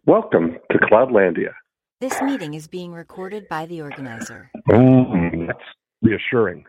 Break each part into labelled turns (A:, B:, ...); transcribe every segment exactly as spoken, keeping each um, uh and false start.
A: Welcome to Cloudlandia.
B: This meeting is being recorded by the organizer.
A: Mm, that's reassuring.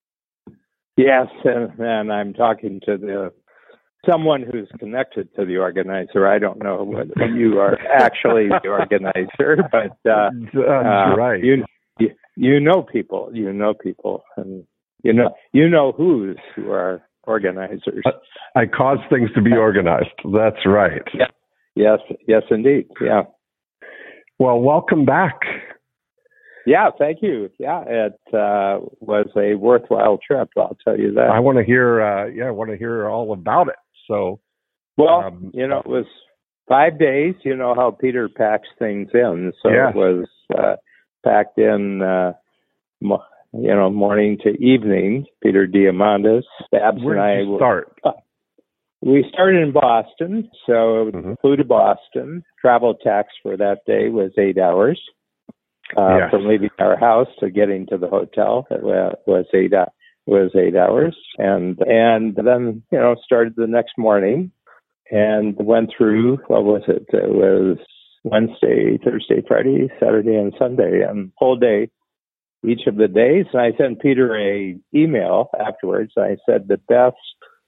C: Yes, and, and I'm talking to the someone who's connected to the organizer. I don't know whether you are actually the organizer, but uh,
A: that's uh, right.
C: You, you you know people, you know people, and you know you know who's who are organizers.
A: I, I cause things to be organized. That's right.
C: Yeah. Yes, yes, indeed. Yeah.
A: Well, welcome back.
C: Yeah, thank you. Yeah, it uh, was a worthwhile trip. I'll tell you that.
A: I want to hear. Uh, yeah, I want to hear all about it. So,
C: well, um, you know, it was five days. You know how Peter packs things in, so yeah. It was uh, packed in. Uh, mo- you know, morning to evening. Peter Diamandis, Babs,
A: Where
C: and I
A: did you start.
C: Were, uh, We started in Boston, so mm-hmm. flew to Boston. Travel tax for that day was eight hours. Uh, yes. From leaving our house to getting to the hotel, it was eight uh, was eight hours, and and then you know started the next morning and went through what was it? It was Wednesday, Thursday, Friday, Saturday, and Sunday, and whole day each of the days. And I sent Peter a email afterwards. I said the best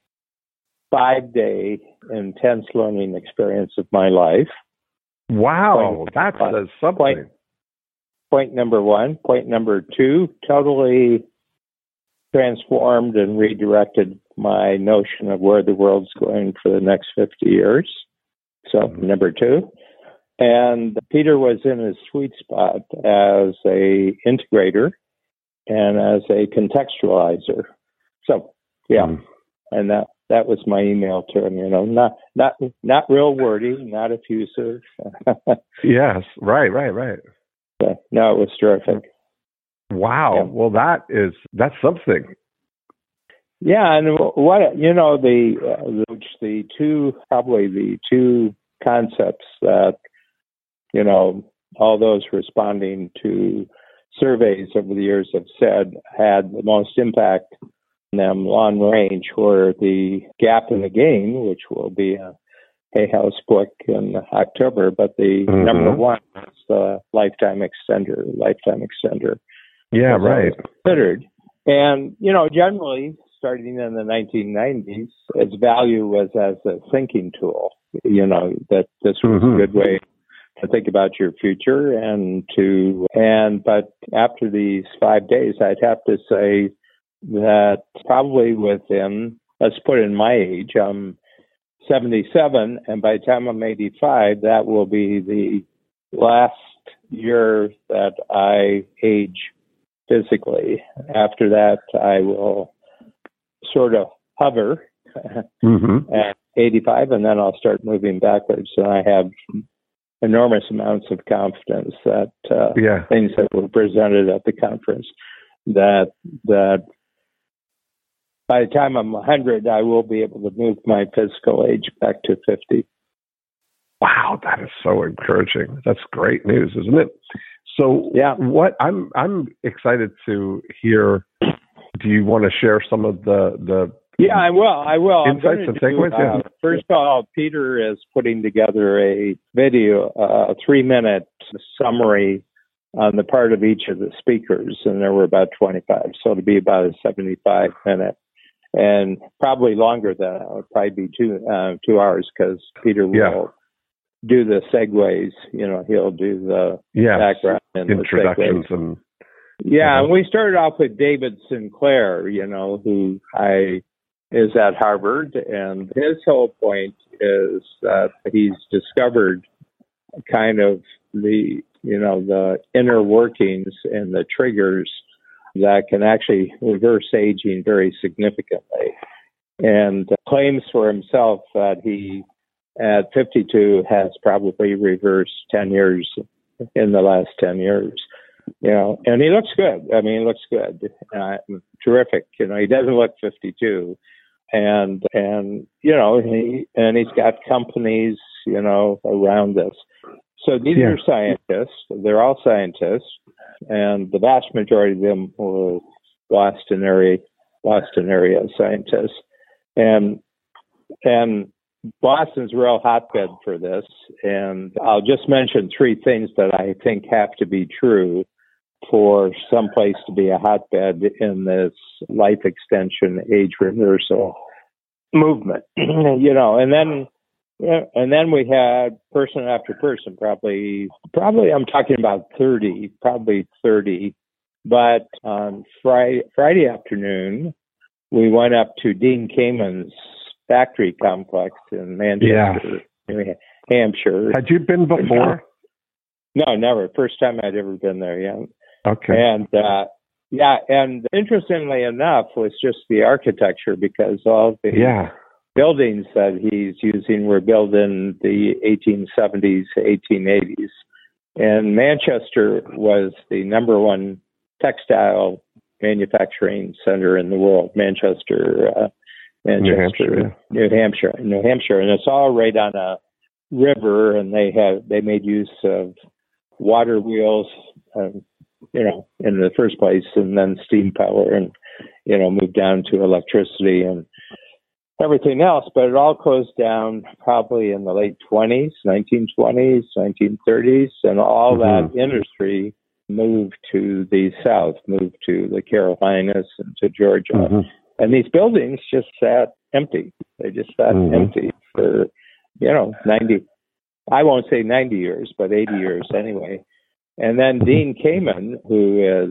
C: five-day intense learning experience of my life.
A: Wow, point, that says something.
C: Point, point number one. Point number two, totally transformed and redirected my notion of where the world's going for the next fifty years. So, mm-hmm. number two. And Peter was in his sweet spot as a integrator and as a contextualizer. So, yeah, mm-hmm. and that That was my email to him, you know, not not not real wordy, not effusive.
A: Yes, right, right, right.
C: But, no, it was terrific.
A: Wow. Yeah. Well, that is that's something.
C: Yeah, and what you know, the uh, the two probably the two concepts that you know all those responding to surveys over the years have said had the most impact them long range were the gap in the gain, which will be a Hay House book in October, but the mm-hmm. number one is the lifetime extender, lifetime extender.
A: Yeah, right.
C: Considered. And, you know, generally, starting in the nineteen nineties, its value was as a thinking tool, you know, that this was mm-hmm. a good way to think about your future and to, and, but after these five days, I'd have to say, that probably within, let's put in my age, I'm seventy-seven, and by the time I'm eighty-five, that will be the last year that I age physically. After that, I will sort of hover mm-hmm. at eighty-five, and then I'll start moving backwards. And I have enormous amounts of confidence that uh, yeah. things that were presented at the conference, that that by the time I'm one hundred, I will be able to move my physical age back to fifty.
A: Wow, that is so encouraging. That's great news, isn't it? So, yeah, what I'm I'm excited to hear. Do you want to share some of the the?
C: Yeah, I will. I will.
A: Insights and takeaways.
C: Uh,
A: yeah.
C: First of all, Peter is putting together a video, uh, a three-minute summary on the part of each of the speakers, and there were about twenty-five, so it'll be about a seventy-five minute. And probably longer than that. It would probably be two uh, two hours because Peter will
A: yeah.
C: do the segues. You know, he'll do the
A: yes.
C: background and
A: introductions
C: the
A: and
C: yeah. Uh-huh. And we started off with David Sinclair, you know, who I is at Harvard, and his whole point is that he's discovered kind of the you know the inner workings and the triggers that can actually reverse aging very significantly, and claims for himself that he, at fifty-two, has probably reversed ten years in the last ten years. You know, and he looks good. I mean, he looks good, uh, terrific. You know, he doesn't look fifty-two, and and you know, he and he's got companies, you know, around this. So these yeah. are scientists. They're all scientists. And the vast majority of them were Boston area, Boston area scientists, and and Boston's a real hotbed for this, and I'll just mention three things that I think have to be true for some place to be a hotbed in this life extension, age reversal movement. You know, and then yeah, and then we had person after person, probably probably I'm talking about thirty, probably thirty. But on Friday Friday afternoon, we went up to Dean Kamen's factory complex in Manchester, yeah. New Hampshire.
A: Had you been before?
C: No, never. First time I'd ever been there. Yeah.
A: Okay.
C: And uh, yeah, and interestingly enough, was just the architecture, because all the
A: yeah.
C: buildings that he's using were built in the eighteen seventies, eighteen eighties, and Manchester was the number one textile manufacturing center in the world. Manchester. Uh, Manchester, New Hampshire, yeah. New Hampshire, New Hampshire, and it's all right on a river. And they have they made use of water wheels, um, you know, in the first place, and then steam power, and you know, moved down to electricity and everything else. But it all closed down probably in the late twenties, nineteen twenties, nineteen thirties, and all mm-hmm. that industry moved to the south, moved to the Carolinas and to Georgia. Mm-hmm. And these buildings just sat empty. They just sat mm-hmm. empty for, you know, ninety, I won't say ninety years, but eighty years anyway. And then Dean Kamen, who is,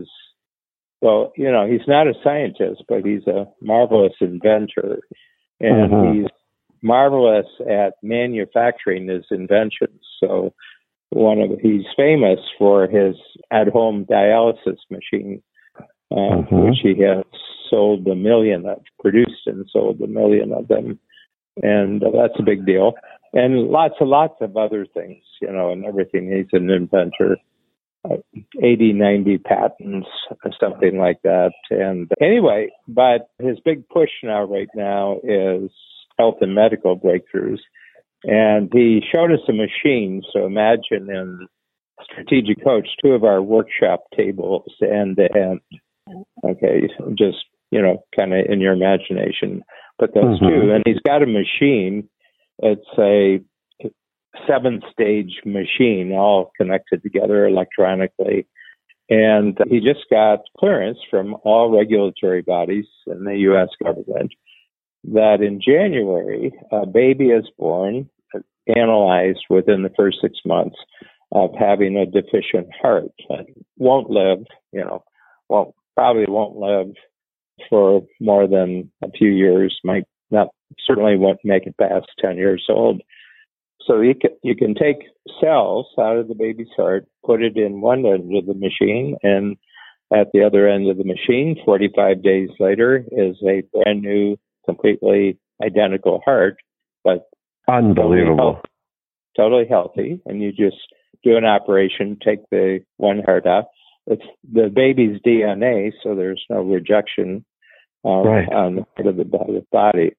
C: well, you know, he's not a scientist, but he's a marvelous inventor. And mm-hmm. he's marvelous at manufacturing his inventions. So one of he's famous for his at-home dialysis machine. Uh, mm-hmm. which he has sold a million of, produced and sold a million of them. And uh, that's a big deal. And lots and lots of other things, you know, and everything. He's an inventor, uh, eighty, ninety patents, or something like that. And anyway, but his big push now, right now, is health and medical breakthroughs. And he showed us a machine. So imagine in Strategic Coach, two of our workshop tables end to end. Okay, just, you know, kind of in your imagination. But those mm-hmm. two, and he's got a machine. It's a seven-stage machine, all connected together electronically. And he just got clearance from all regulatory bodies in the U S government that in January, a baby is born, analyzed within the first six months of having a deficient heart. Won't live, you know, won't probably won't live for more than a few years, might not, certainly won't make it past ten years old. So you can, you can take cells out of the baby's heart, put it in one end of the machine, and at the other end of the machine, forty-five days later, is a brand new, completely identical heart, but
A: unbelievable,
C: totally healthy, totally healthy. And you just do an operation, take the one heart out. It's the baby's D N A, so there's no rejection um, right. on the part of the body.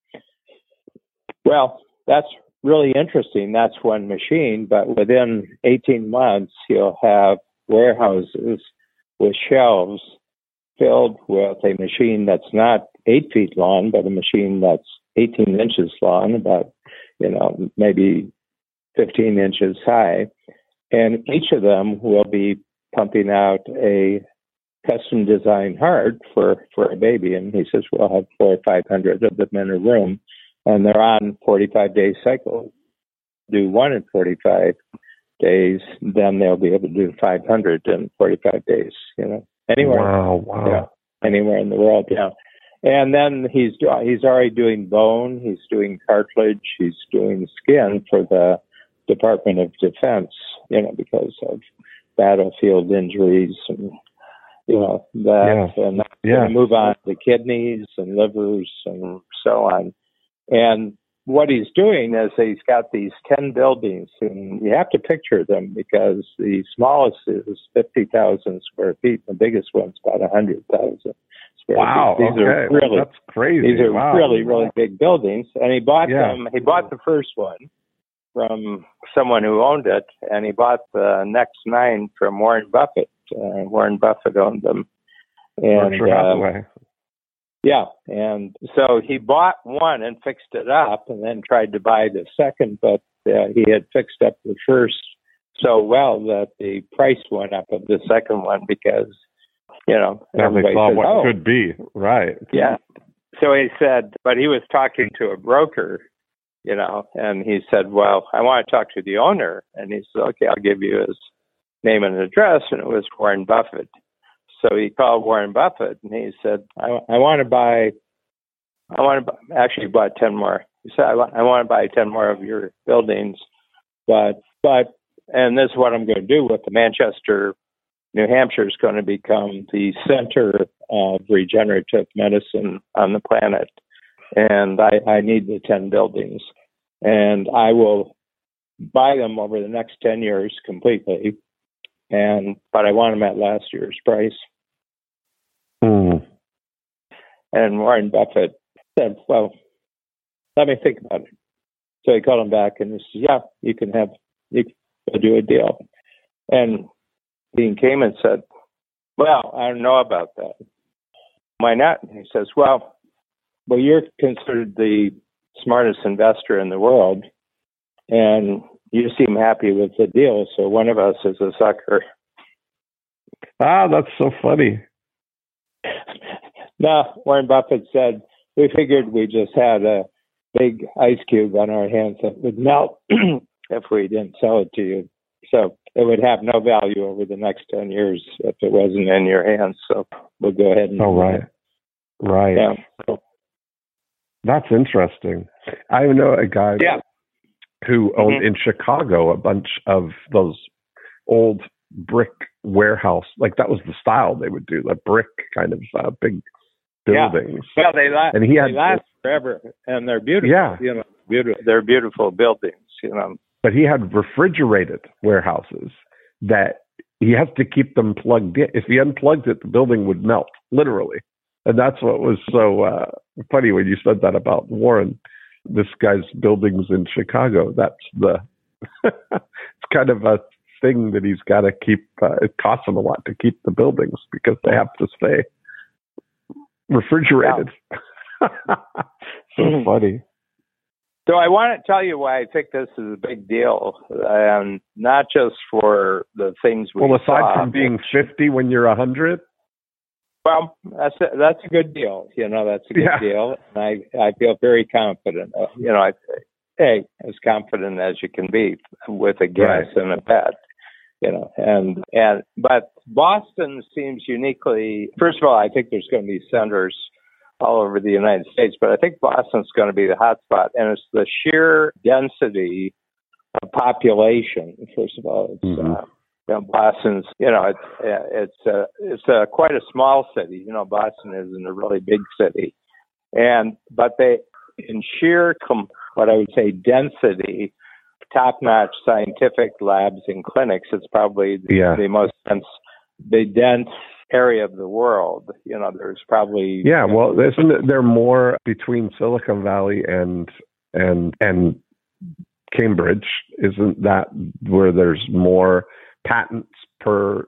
C: Well, that's really interesting. That's one machine, but within eighteen months, you'll have warehouses with shelves filled with a machine that's not eight feet long, but a machine that's eighteen inches long, about, you know, maybe fifteen inches high. And each of them will be pumping out a custom designed heart for, for a baby. And he says, we'll have four or five hundred of them in a room, and they're on forty-five day cycles. Do one in forty-five days, then they'll be able to do five hundred in forty-five days, you know, anywhere.
A: Wow, wow.
C: Yeah, anywhere in the world, yeah. And then he's he's already doing bone, he's doing cartilage, he's doing skin for the Department of Defense, you know, because of battlefield injuries and, you know, that. Yeah. And
A: yeah.
C: move on to kidneys and livers and so on. And what he's doing is he's got these ten buildings, and you have to picture them because the smallest is fifty thousand square feet, and the biggest one's about one hundred thousand square
A: wow,
C: feet. These
A: okay.
C: are really,
A: that's crazy.
C: These are
A: wow.
C: really, really big buildings. And he bought
A: yeah.
C: them, he bought the first one from someone who owned it, and he bought the next nine from Warren Buffett. Uh, Warren Buffett owned them. And,
A: Berkshire Hathaway.
C: Yeah, and so he bought one and fixed it up, and then tried to buy the second, but uh, he had fixed up the first so well that the price went up of the second one because, you know,
A: now they saw
C: says,
A: what
C: oh,
A: could be, right?
C: Yeah. So he said, but he was talking to a broker, you know, and he said, well, I want to talk to the owner. And he said, okay, I'll give you his name and address. And it was Warren Buffett. So he called Warren Buffett and he said, I, I want to buy, I want to buy, actually he bought ten more. He said, I, wa- I want to buy ten more of your buildings, but, but, and this is what I'm going to do with the Manchester, New Hampshire is going to become the center of regenerative medicine on the planet. And I, I need the ten buildings. And I will buy them over the next ten years completely. And but I want them at last year's price.
A: Mm.
C: And Warren Buffett said, well, let me think about it. So he called him back and he said, yeah, you can have, you can do a deal. And Dean came and said, well, I don't know about that. Why not? And he says, well, well, you're considered the smartest investor in the world, and you seem happy with the deal, so one of us is a sucker.
A: Ah, that's so funny.
C: No, Warren Buffett said, we figured we just had a big ice cube on our hands that would melt if we didn't sell it to you. So it would have no value over the next ten years if it wasn't in your hands. So we'll go ahead and...
A: Oh, right. Right.
C: Yeah. So,
A: that's interesting. I know a guy
C: yeah.
A: who owned
C: Mm-hmm.
A: in Chicago a bunch of those old brick warehouse, like that was the style they would do, like brick kind of uh, big buildings.
C: Yeah. Well, they last,
A: and he had,
C: they last forever, and they're beautiful.
A: Yeah.
C: You know, beautiful. They're beautiful buildings, you know.
A: But he had refrigerated warehouses that he has to keep them plugged in. If he unplugged it, the building would melt, literally. And that's what was so uh, funny when you said that about Warren. This guy's buildings in Chicago, that's the, it's kind of a thing that he's got to keep, uh, it costs him a lot to keep the buildings because they have to stay refrigerated. Yeah. So funny.
C: So I want to tell you why I think this is a big deal, and not just for the things we
A: Well, aside
C: saw,
A: from being fifty when you're one hundred?
C: Well, that's a, that's a good deal. You know, that's a good
A: Yeah.
C: deal. And I, I feel very confident. Uh, you know, I, hey, as confident as you can be with a guess
A: Right.
C: and a bet. You know, and and but Boston seems uniquely. First of all, I think there's going to be centers all over the United States, but I think Boston's going to be the hot spot, and it's the sheer density of population. First of all, it's.
A: Mm-hmm.
C: Uh, You know, Boston's, you know, it's it's uh, it's uh, quite a small city. You know, Boston isn't a really big city, and but they, in sheer com- what I would say density, top-notch scientific labs and clinics, it's probably the,
A: Yeah.
C: the most dense, the dense area of the world. You know, there's probably
A: Yeah,
C: you know,
A: well, isn't there more between Silicon Valley and and and Cambridge? Isn't that where there's more patents per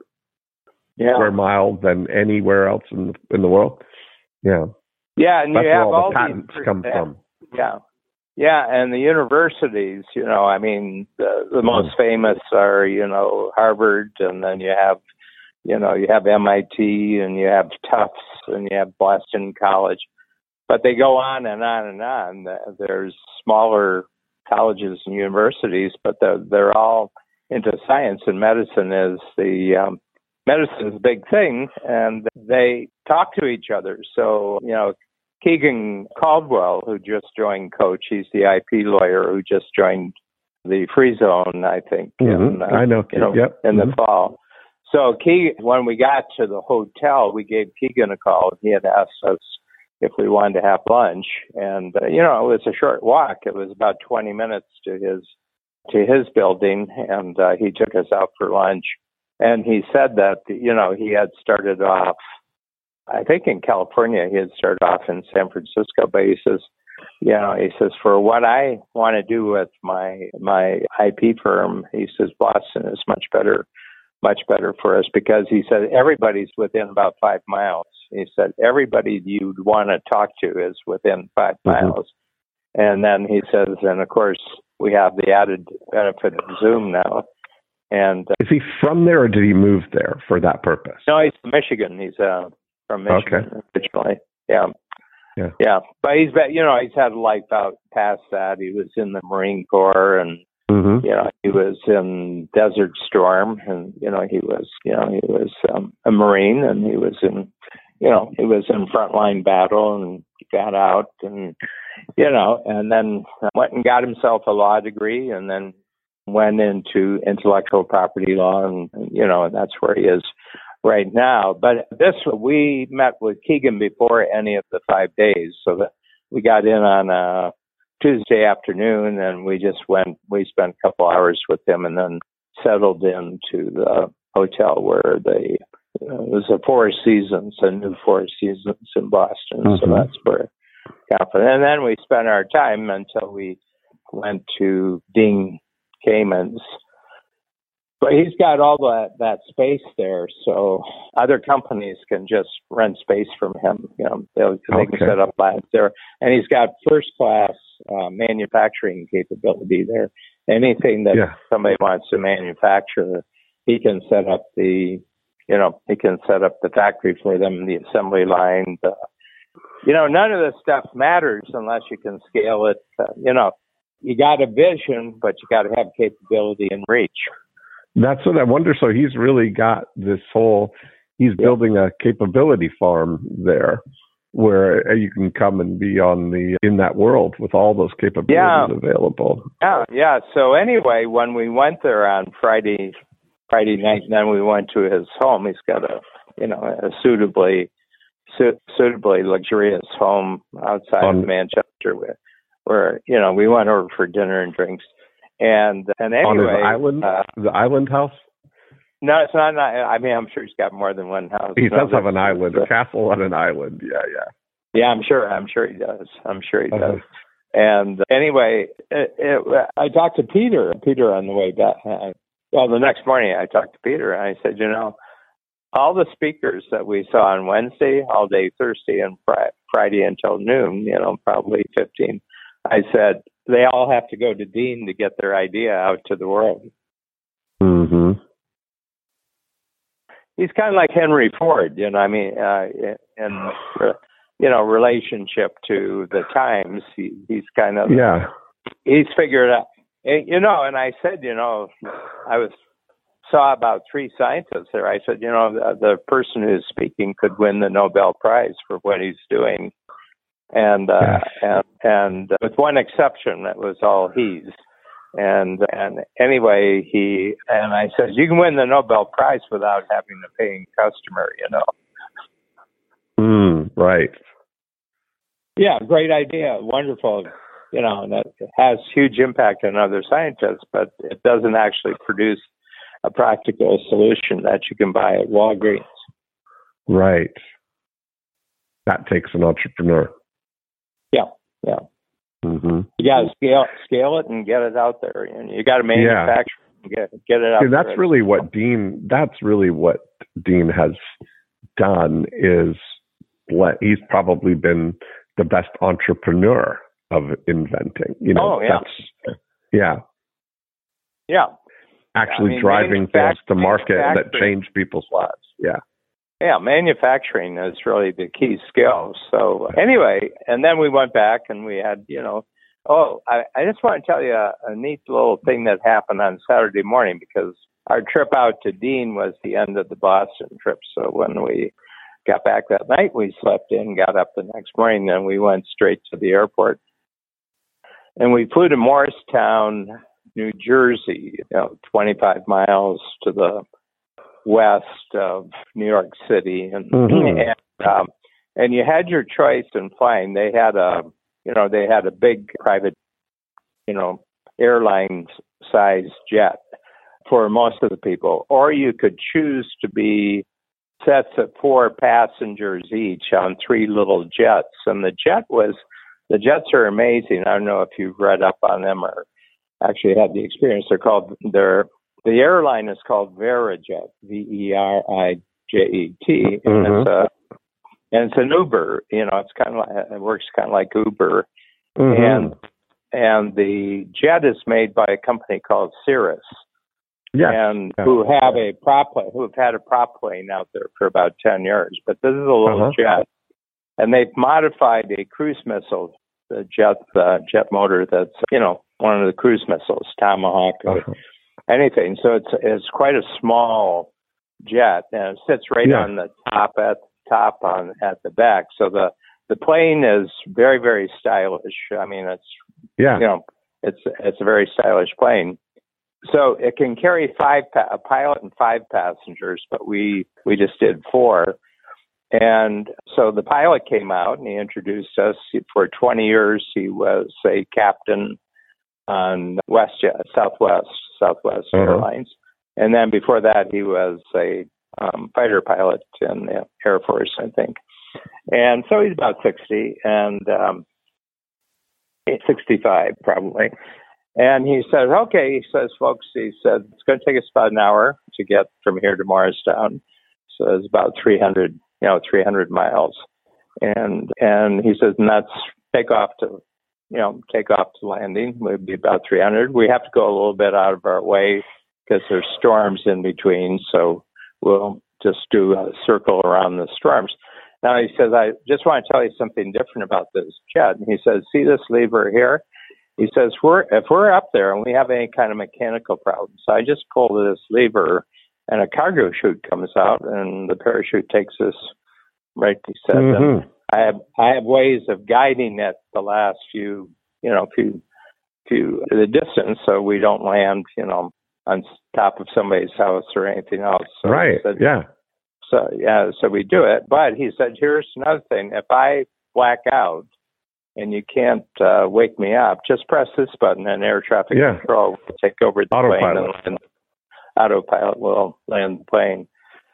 C: yeah.
A: square mile than anywhere else in the, in the world? Yeah,
C: Yeah, and
A: that's
C: you
A: where
C: have
A: all
C: all
A: the patents
C: these,
A: come
C: yeah,
A: from.
C: Yeah, yeah, and the universities. You know, I mean, the, the most famous are you know Harvard, and then you have you know you have M I T, and you have Tufts, and you have Boston College, but they go on and on and on. There's smaller colleges and universities, but they're, they're all into science, and medicine is the um, medicine is a big thing, and they talk to each other. So, you know, Keegan Caldwell, who just joined Coach, he's the I P lawyer who just joined the Free Zone, I think.
A: Mm-hmm.
C: In, uh,
A: I know,
C: you know
A: yep.
C: in
A: mm-hmm.
C: the fall. So, Keegan, when we got to the hotel, we gave Keegan a call. He had asked us if we wanted to have lunch, and uh, you know, it was a short walk. It was about twenty minutes to his to his building, and uh, he took us out for lunch. And he said that, you know, he had started off, I think in California, he had started off in San Francisco, but he says, you know, he says, for what I want to do with my my I P firm, he says, Boston is much better, much better for us, because he said everybody's within about five miles. He said, everybody you'd want to talk to is within five mm-hmm. miles. And then he says, and of course, we have the added benefit of Zoom now. And uh,
A: is he from there, or did he move there for that purpose?
C: No, he's from Michigan. He's uh, from Michigan
A: okay.
C: originally. Yeah.
A: Yeah.
C: Yeah. But he's been, you know, he's had a life out past that. He was in the Marine Corps, and mm-hmm. you know, he was in Desert Storm, and you know, he was, you know, he was um, a Marine, and he was in, you know, he was in frontline battle, and got out, and you know, and then went and got himself a law degree, and then went into intellectual property law, and, and you know, and that's where he is right now. But this, we met with Keegan before any of the five days, so that we got in on a Tuesday afternoon, and we just went, we spent a couple hours with him, and then settled into the hotel where they, you know, it was a Four Seasons, a new Four Seasons in Boston, mm-hmm. so that's where, and then we spent our time until we went to Dean Kamen's. But he's got all that, that space there, so other companies can just rent space from him. You know, they'll, they
A: okay.
C: can set up labs there, and he's got first class uh, manufacturing capability there. Anything that
A: yeah.
C: somebody wants to manufacture, he can set up the, you know, he can set up the factory for them, the assembly line. The, you know, none of this stuff matters unless you can scale it. Uh, you know, you got a vision, but you got to have capability and reach.
A: That's what I wonder. So he's really got this whole, he's yeah. building a capability farm there where you can come and be on the, in that world with all those capabilities
C: yeah.
A: available.
C: Yeah. Yeah. So anyway, when we went there on Friday, Friday night, and then we went to his home, he's got a, you know, a suitably, su- suitably luxurious home outside um, of Manchester where, where, you know, we went over for dinner and drinks. And and anyway,
A: on his island,
C: uh,
A: the island house.
C: No, it's not. I mean, I'm sure he's got more than one house.
A: He
C: no,
A: does have an island, a castle on an island. Yeah, yeah.
C: Yeah, I'm sure. I'm sure he does. I'm sure he does.
A: Uh-huh.
C: And anyway, it, it, I talked to Peter. Peter on the way back. Well, the next morning I talked to Peter, and I said, you know, all the speakers that we saw on Wednesday, all day Thursday, and fr- Friday until noon, you know, probably fifteen. I said, they all have to go to Dean to get their idea out to the world.
A: Mm-hmm.
C: He's kind of like Henry Ford, you know, I mean, uh, in, you know, relationship to the times, he, he's kind of,
A: yeah,
C: he's figured out, you know, and I said, you know, I was, saw about three scientists there. I said, you know, the, the person who's speaking could win the Nobel Prize for what he's doing. And, uh,
A: yes.
C: and, and with one exception, that was all he's. And, and anyway, he, and I said, you can win the Nobel Prize without having a paying customer, you know?
A: Mm, right.
C: Yeah. Great idea. Wonderful. You know, and that has huge impact on other scientists, but it doesn't actually produce a practical solution that you can buy at Walgreens.
A: Right. That takes an entrepreneur.
C: Yeah, yeah.
A: Mm-hmm.
C: You got to scale scale it and get it out there, and you got to manufacture yeah. and get get it out.
A: See, that's
C: there.
A: really what Dean. That's really what Dean has done. Is let he's probably been the best entrepreneur of inventing. You know,
C: oh, yeah.
A: that's yeah,
C: yeah.
A: Actually
C: I mean,
A: driving things to market that change people's lives. Yeah.
C: Yeah, manufacturing is really the key skill. So anyway, and then we went back and we had, you know, oh, I, I just want to tell you a, a neat little thing that happened on Saturday morning, because our trip out to Dean was the end of the Boston trip. So when we got back that night, we slept in, got up the next morning, then we went straight to the airport. And we flew to Morristown, New Jersey, you know, twenty-five miles to the west of New York City, and mm-hmm. and, um, and you had your choice in flying. They had a, you know, they had a big private, you know, airline size jet for most of the people, or you could choose to be sets of four passengers each on three little jets. And the jet was, the jets are amazing. I don't know if you've read up on them or actually had the experience. They're called, they're The airline is called Verijet, V E R I J E T, and mm-hmm. it's a and it's an Uber. You know, it's kind of like, it works kind of like Uber,
A: mm-hmm.
C: and and the jet is made by a company called Cirrus,
A: yes.
C: and
A: yeah.
C: who have a prop plane, who have had a prop plane out there for about ten years. But this is a little
A: uh-huh.
C: jet, and they've modified a cruise missile, the jet uh, jet motor that's you know one of the cruise missiles, Tomahawk or
A: uh-huh.
C: anything. So it's it's quite a small jet, and it sits right
A: yeah.
C: on the top at top on at the back. So the the plane is very very stylish. I mean, it's
A: yeah,
C: you know, it's it's a very stylish plane. So it can carry five pa- a pilot and five passengers, but we we just did four. And so the pilot came out and he introduced us. For twenty years, he was a captain on WestJet, Southwest Southwest
A: uh-huh.
C: Airlines, and then before that, he was a um, fighter pilot in the Air Force, I think. And so he's about sixty and um, sixty-five probably. And he says, "Okay," he says, "folks," he said, "it's going to take us about an hour to get from here to Morristown. So it's about three hundred, you know, three hundred miles." And and he says, "And that's take off to." You know, take off to landing would be about three hundred. We have to go a little bit out of our way because there's storms in between. So we'll just do a circle around the storms. Now he says, "I just want to tell you something different about this jet." And he says, "See this lever here?" He says, "We're if we're up there and we have any kind of mechanical problem, so I just pull this lever and a cargo chute comes out and the parachute takes us right." He said,
A: mm-hmm.
C: I have I have ways of guiding it the last few you know few few the distance so we don't land you know on top of somebody's house or anything else. So
A: right.
C: Said,
A: yeah.
C: So yeah. So we do it. But he said, "Here's another thing. If I black out and you can't uh, wake me up, just press this button and air traffic
A: yeah.
C: control will take over the
A: autopilot.
C: plane and land, autopilot will land the plane."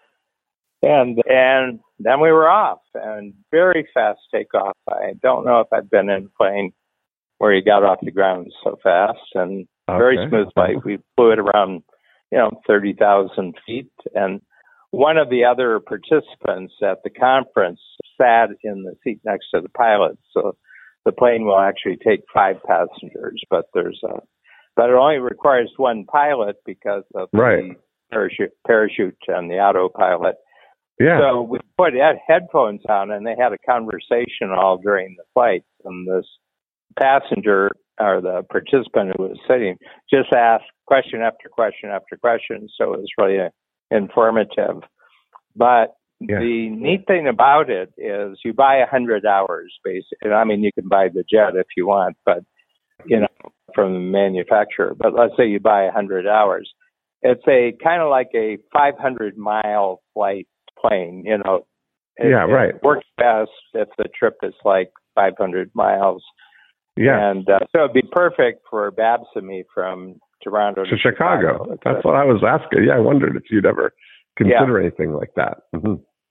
C: And and then we were off, and very fast takeoff. I don't know if I've been in a plane where you got off the ground so fast, and
A: okay.
C: very smooth flight. We flew it around, you know, thirty thousand feet. And one of the other participants at the conference sat in the seat next to the pilot. So the plane will actually take five passengers, but there's a, but it only requires one pilot because of
A: right.
C: the parachute, parachute and the autopilot.
A: Yeah.
C: So we put ed- headphones on, and they had a conversation all during the flight. And this passenger or the participant who was sitting just asked question after question after question. So it was really uh, informative. But
A: yeah.
C: the neat thing about it is you buy a hundred hours, basically. I mean, you can buy the jet if you want, but you know, from the manufacturer. But let's say you buy a hundred hours. It's a kind of like a five hundred mile flight plane, you know. It,
A: yeah, right.
C: It works best if the trip is like five hundred miles.
A: Yeah.
C: And uh, so it'd be perfect for Babs and me from Toronto to,
A: to Chicago.
C: Chicago.
A: That's what I was asking. Yeah, I wondered if you'd ever consider yeah. anything like that. Mm-hmm.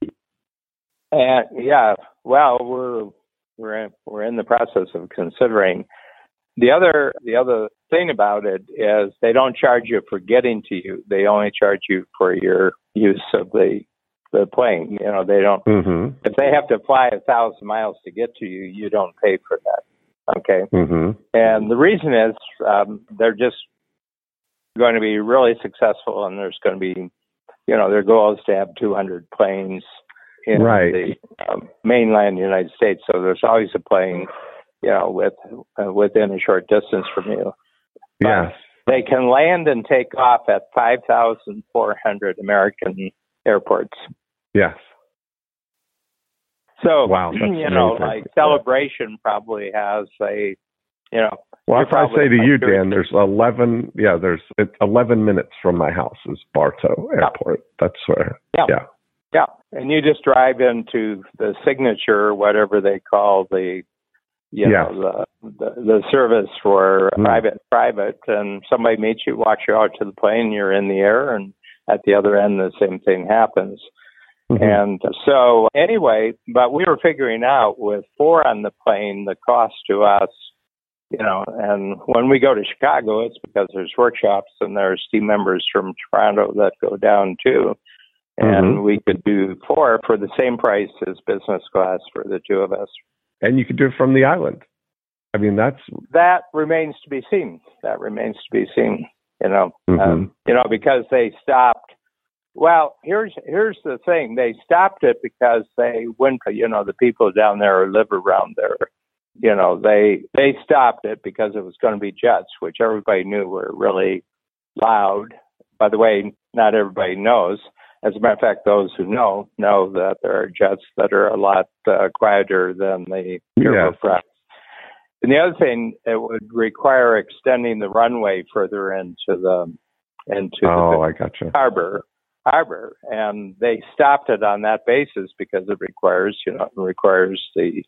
C: And yeah, well, we're we're in, we're in the process of considering. The other the other thing about it is they don't charge you for getting to you. They only charge you for your use of the the plane. You know, they don't.
A: Mm-hmm.
C: If they have to fly a thousand miles to get to you, you don't pay for that. Okay.
A: Mm-hmm.
C: And the reason is um, they're just going to be really successful, and there's going to be, you know, their goal is to have two hundred planes in
A: right.
C: the um, mainland United States. So there's always a plane, you know, with uh, within a short distance from you.
A: Yes.
C: But they can land and take off at five thousand four hundred American airports.
A: Yes.
C: So,
A: wow,
C: you know, like Celebration probably has a, you know.
A: Well, if I say to you, Dan, there's eleven, yeah, there's it's eleven minutes from my house is Bartow Airport. Yeah. That's where,
C: yeah.
A: yeah.
C: Yeah. And you just drive into the Signature, whatever they call the, you
A: yeah.
C: know, the, the the service for mm. private, private, and somebody meets you, walks you out to the plane, you're in the air, and at the other end, the same thing happens. Mm-hmm. And so anyway, but we were figuring out with four on the plane, the cost to us, you know, and when we go to Chicago, it's because there's workshops and there's team members from Toronto that go down too. and
A: mm-hmm.
C: we could do four for the same price as business class for the two of us.
A: And you could do it from the island. I mean, that's
C: that remains to be seen. That remains to be seen. You know,
A: mm-hmm.
C: um, you know, because they stopped. Well, here's here's the thing. They stopped it because they went. You know, the people down there who live around there. You know, they they stopped it because it was going to be jets, which everybody knew were really loud. By the way, not everybody knows. As a matter of fact, those who know know that there are jets that are a lot uh, quieter than the turboprops.
A: Yeah.
C: And the other thing, it would require extending the runway further into the into
A: oh,
C: the
A: I gotcha.
C: harbor harbor, and they stopped it on that basis because it requires, you know, it requires the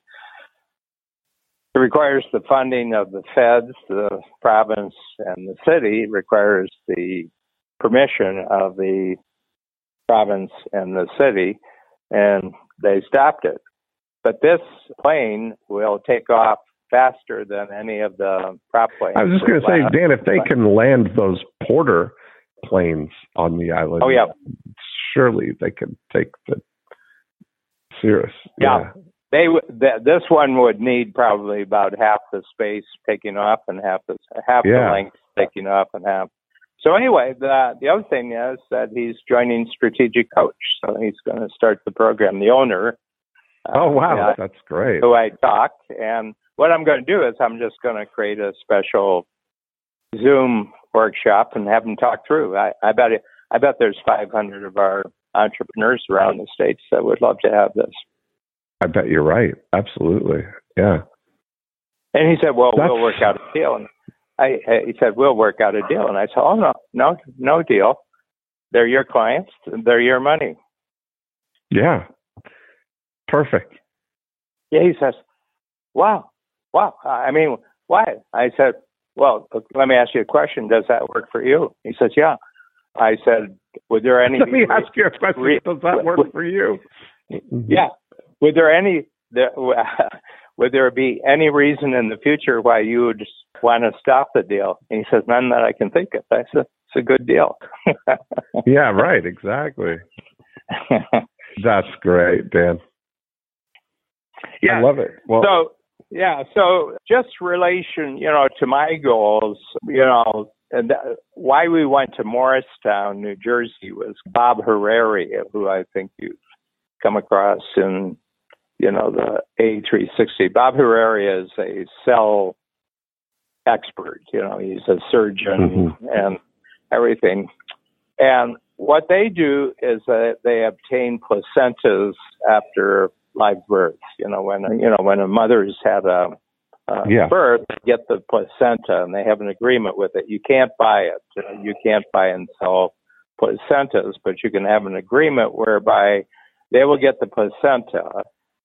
C: it requires the funding of the feds, the province, and the city. It requires the permission of the province and the city, and they stopped it. But this plane will take off faster than any of the prop planes.
A: I was just going to say, Dan, if they can land those Porter planes on the island,
C: oh yeah,
A: surely they could take the Cirrus.
C: Yeah,
A: yeah.
C: they th- this one would need probably about half the space taking off and half the half
A: yeah.
C: the length taking off and half. So anyway, the the other thing is that he's joining Strategic Coach, so he's going to start the program. The owner.
A: Oh wow,
C: uh,
A: that's great.
C: Who I talked, and what I'm going to do is I'm just going to create a special Zoom workshop and have them talk through. I, I bet it, I bet there's five hundred of our entrepreneurs around the States that would love to have this.
A: I bet you're right. Absolutely, yeah.
C: And he said, "Well,
A: that's...
C: we'll work out a deal." And I, he said, "We'll work out a deal." And I said, "Oh no, no, no deal. They're your clients. They're your money."
A: Yeah. Perfect.
C: Yeah, he says, "Wow, wow. I mean, why?" I said, "Well, let me ask you a question. Does that work for you?" He says, "Yeah." I said, "Would there any?"
A: Let me ask you a question.
C: Re-
A: Does that work
C: would,
A: for you?
C: Yeah. Would there any? There, would there be any reason in the future why you would want to stop the deal? And he says, "None that I can think of." I said, "It's a good deal."
A: Yeah. Right. Exactly. That's great, Dan.
C: Yeah.
A: I love it. Well,
C: so yeah, so just relation, you know, to my goals, you know, and that, why we went to Morristown, New Jersey, was Bob Harari, who I think you've come across in, you know, the A three sixty. Bob Harari is a cell expert. You know, he's a surgeon mm-hmm. and everything. And what they do is that they obtain placentas after live birth. You know, when you know when a mother's had a, a
A: yeah.
C: birth, they get the placenta, and they have an agreement with it. You can't buy it. You can't buy and sell placentas, but you can have an agreement whereby they will get the placenta,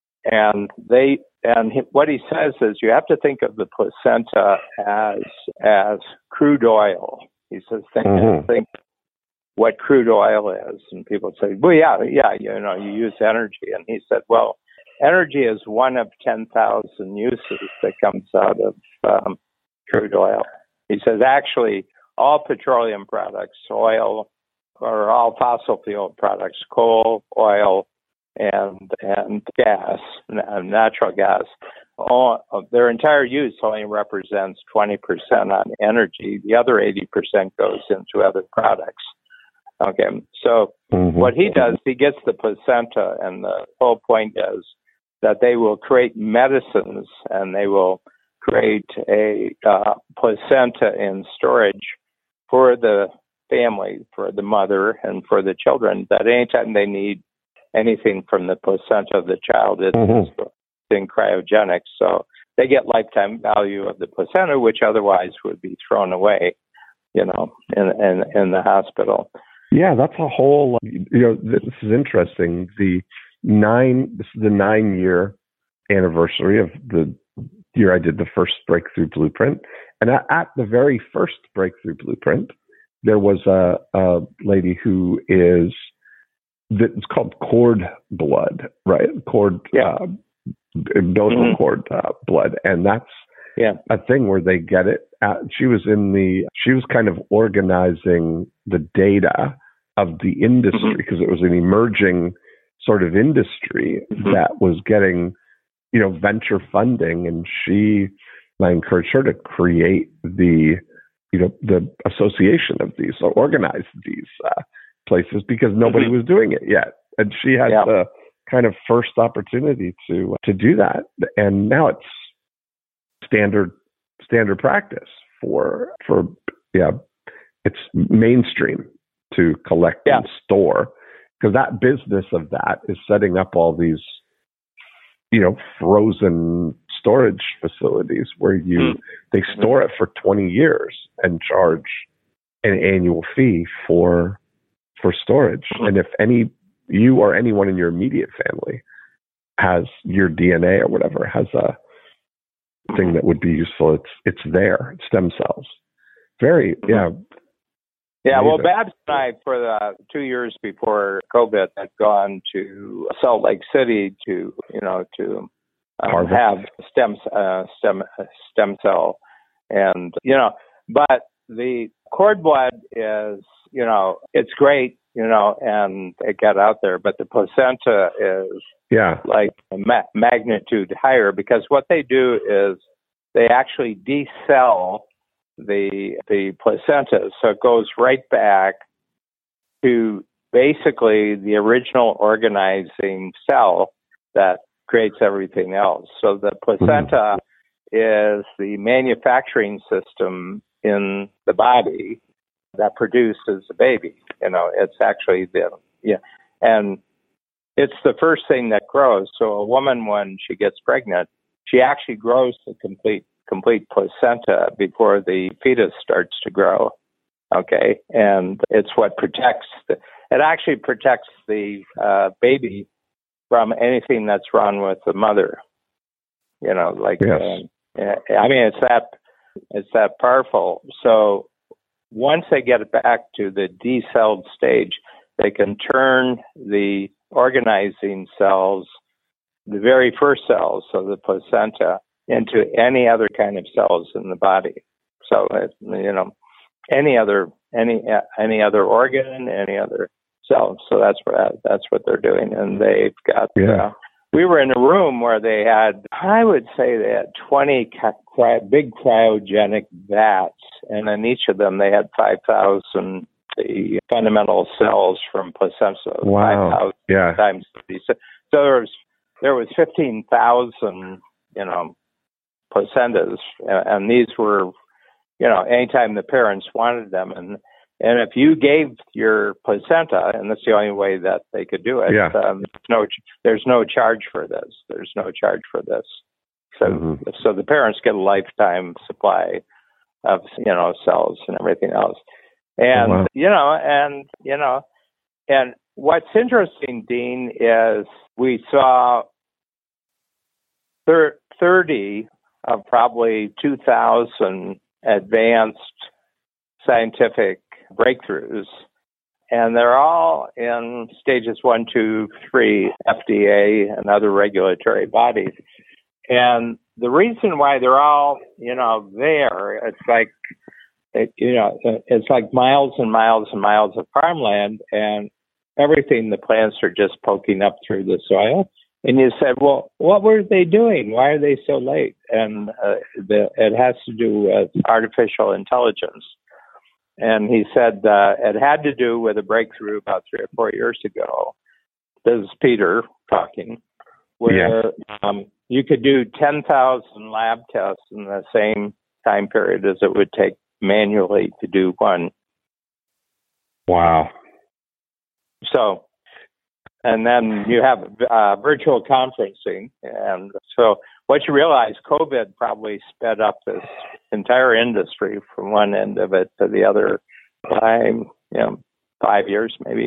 C: and they and what he says is you have to think of the placenta as as crude oil. He says think
A: mm-hmm.
C: think what crude oil is, and people say, well, yeah, yeah, you know, you use energy, and he said, well, energy is one of ten thousand uses that comes out of um, crude oil. He says, actually, all petroleum products, oil, or all fossil fuel products, coal, oil, and and gas, natural gas, all, their entire use only represents twenty percent on energy. The other eighty percent goes into other products. Okay, so mm-hmm. what he does, he gets the placenta, and the whole point is that they will create medicines, and they will create a uh, placenta in storage for the family, for the mother, and for the children, that anytime they need anything from the placenta of the child, it's mm-hmm. in cryogenics. So they get lifetime value of the placenta, which otherwise would be thrown away, you know, in in, in the hospital.
A: Yeah, that's a whole, you know, this is interesting. The nine, this is the nine year anniversary of the year I did the first Breakthrough Blueprint. And at the very first Breakthrough Blueprint, there was a, a lady who is, it's called cord blood, right? Cord,
C: yeah.
A: uh, umbilical mm-hmm. cord uh, blood. And that's
C: yeah.
A: a thing where they get it. At, she was in the, she was kind of organizing the data of the industry, because mm-hmm. it was an emerging sort of industry mm-hmm. that was getting, you know, venture funding. And she, I encouraged her to create the, you know, the association of these, or organize these uh, places, because nobody mm-hmm. was doing it yet. And she had yeah. the kind of first opportunity to to do that. And now it's standard standard practice for for yeah, it's mainstream to collect yeah. and store, because that business of that is setting up all these, you know, frozen storage facilities where you mm. they store it for twenty years and charge an annual fee for for storage. Mm. And if any you or anyone in your immediate family has your D N A or whatever has a thing that would be useful, it's it's there. It's stem cells. Very yeah.
C: Yeah, well, Babs and I, for the two years before COVID, had gone to Salt Lake City to, you know, to um, have stem uh, stem stem cell, and you know, but the cord blood is, you know, it's great, you know, and it got out there, but the placenta is
A: yeah
C: like a ma- magnitude higher, because what they do is they actually decell the the placenta, so it goes right back to basically the original organizing cell that creates everything else. So the placenta mm-hmm. is the manufacturing system in the body that produces the baby. You know, it's actually the yeah, and it's the first thing that grows. So a woman, when she gets pregnant, she actually grows the complete complete placenta before the fetus starts to grow. Okay. And it's what protects, the, it actually protects the uh, baby from anything that's wrong with the mother. You know, like,
A: yes.
C: uh, I mean, it's that, it's that powerful. So once they get it back to the decelled stage, they can turn the organizing cells, the very first cells, so the placenta, into any other kind of cells in the body. So, you know, any other any any other organ, any other cell. So that's what that's what they're doing, and they've got.
A: Yeah.
C: Uh, we were in a room where they had, I would say, they had twenty cry, big cryogenic vats, and in each of them they had five thousand the fundamental cells from placenta.
A: Wow.
C: five thousand
A: yeah.
C: times. So there was there was fifteen thousand, you know, placentas, and these were, you know, anytime the parents wanted them, and and if you gave your placenta, and that's the only way that they could do it,
A: yeah.
C: um, no, there's no charge for this. There's no charge for this. So mm-hmm. so the parents get a lifetime supply of, you know, cells and everything else, and oh, wow. you know, and you know, and what's interesting, Dean, is we saw thir- thirty of probably two thousand advanced scientific breakthroughs, and they're all in stages one, two, three, F D A and other regulatory bodies. And the reason why they're all, you know, there, it's like, it, you know, it's like miles and miles and miles of farmland, and everything, the plants are just poking up through the soil. And you said, well, what were they doing? Why are they so late? And uh, the, it has to do with artificial intelligence. And he said uh, it had to do with a breakthrough about three or four years ago. This is Peter talking, where yeah. um, you could do ten thousand lab tests in the same time period as it would take manually to do one.
A: Wow.
C: So... And then you have uh, virtual conferencing. And so what you realize, COVID probably sped up this entire industry from one end of it to the other by, you know, five years maybe.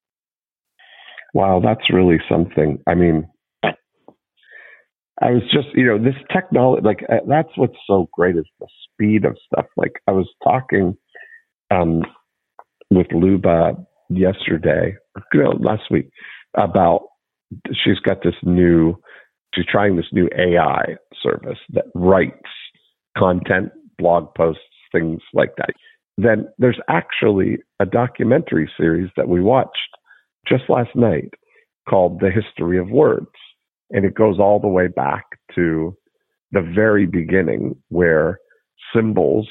A: Wow, that's really something. I mean, I was just, you know, this technology, like, uh, that's what's so great is the speed of stuff. Like, I was talking um, with Luba yesterday, you know, last week, about she's got this new, she's trying this new A I service that writes content, blog posts, things like that. then there's actually a documentary series that we watched just last night called The History of Words. And it goes all the way back to the very beginning where symbols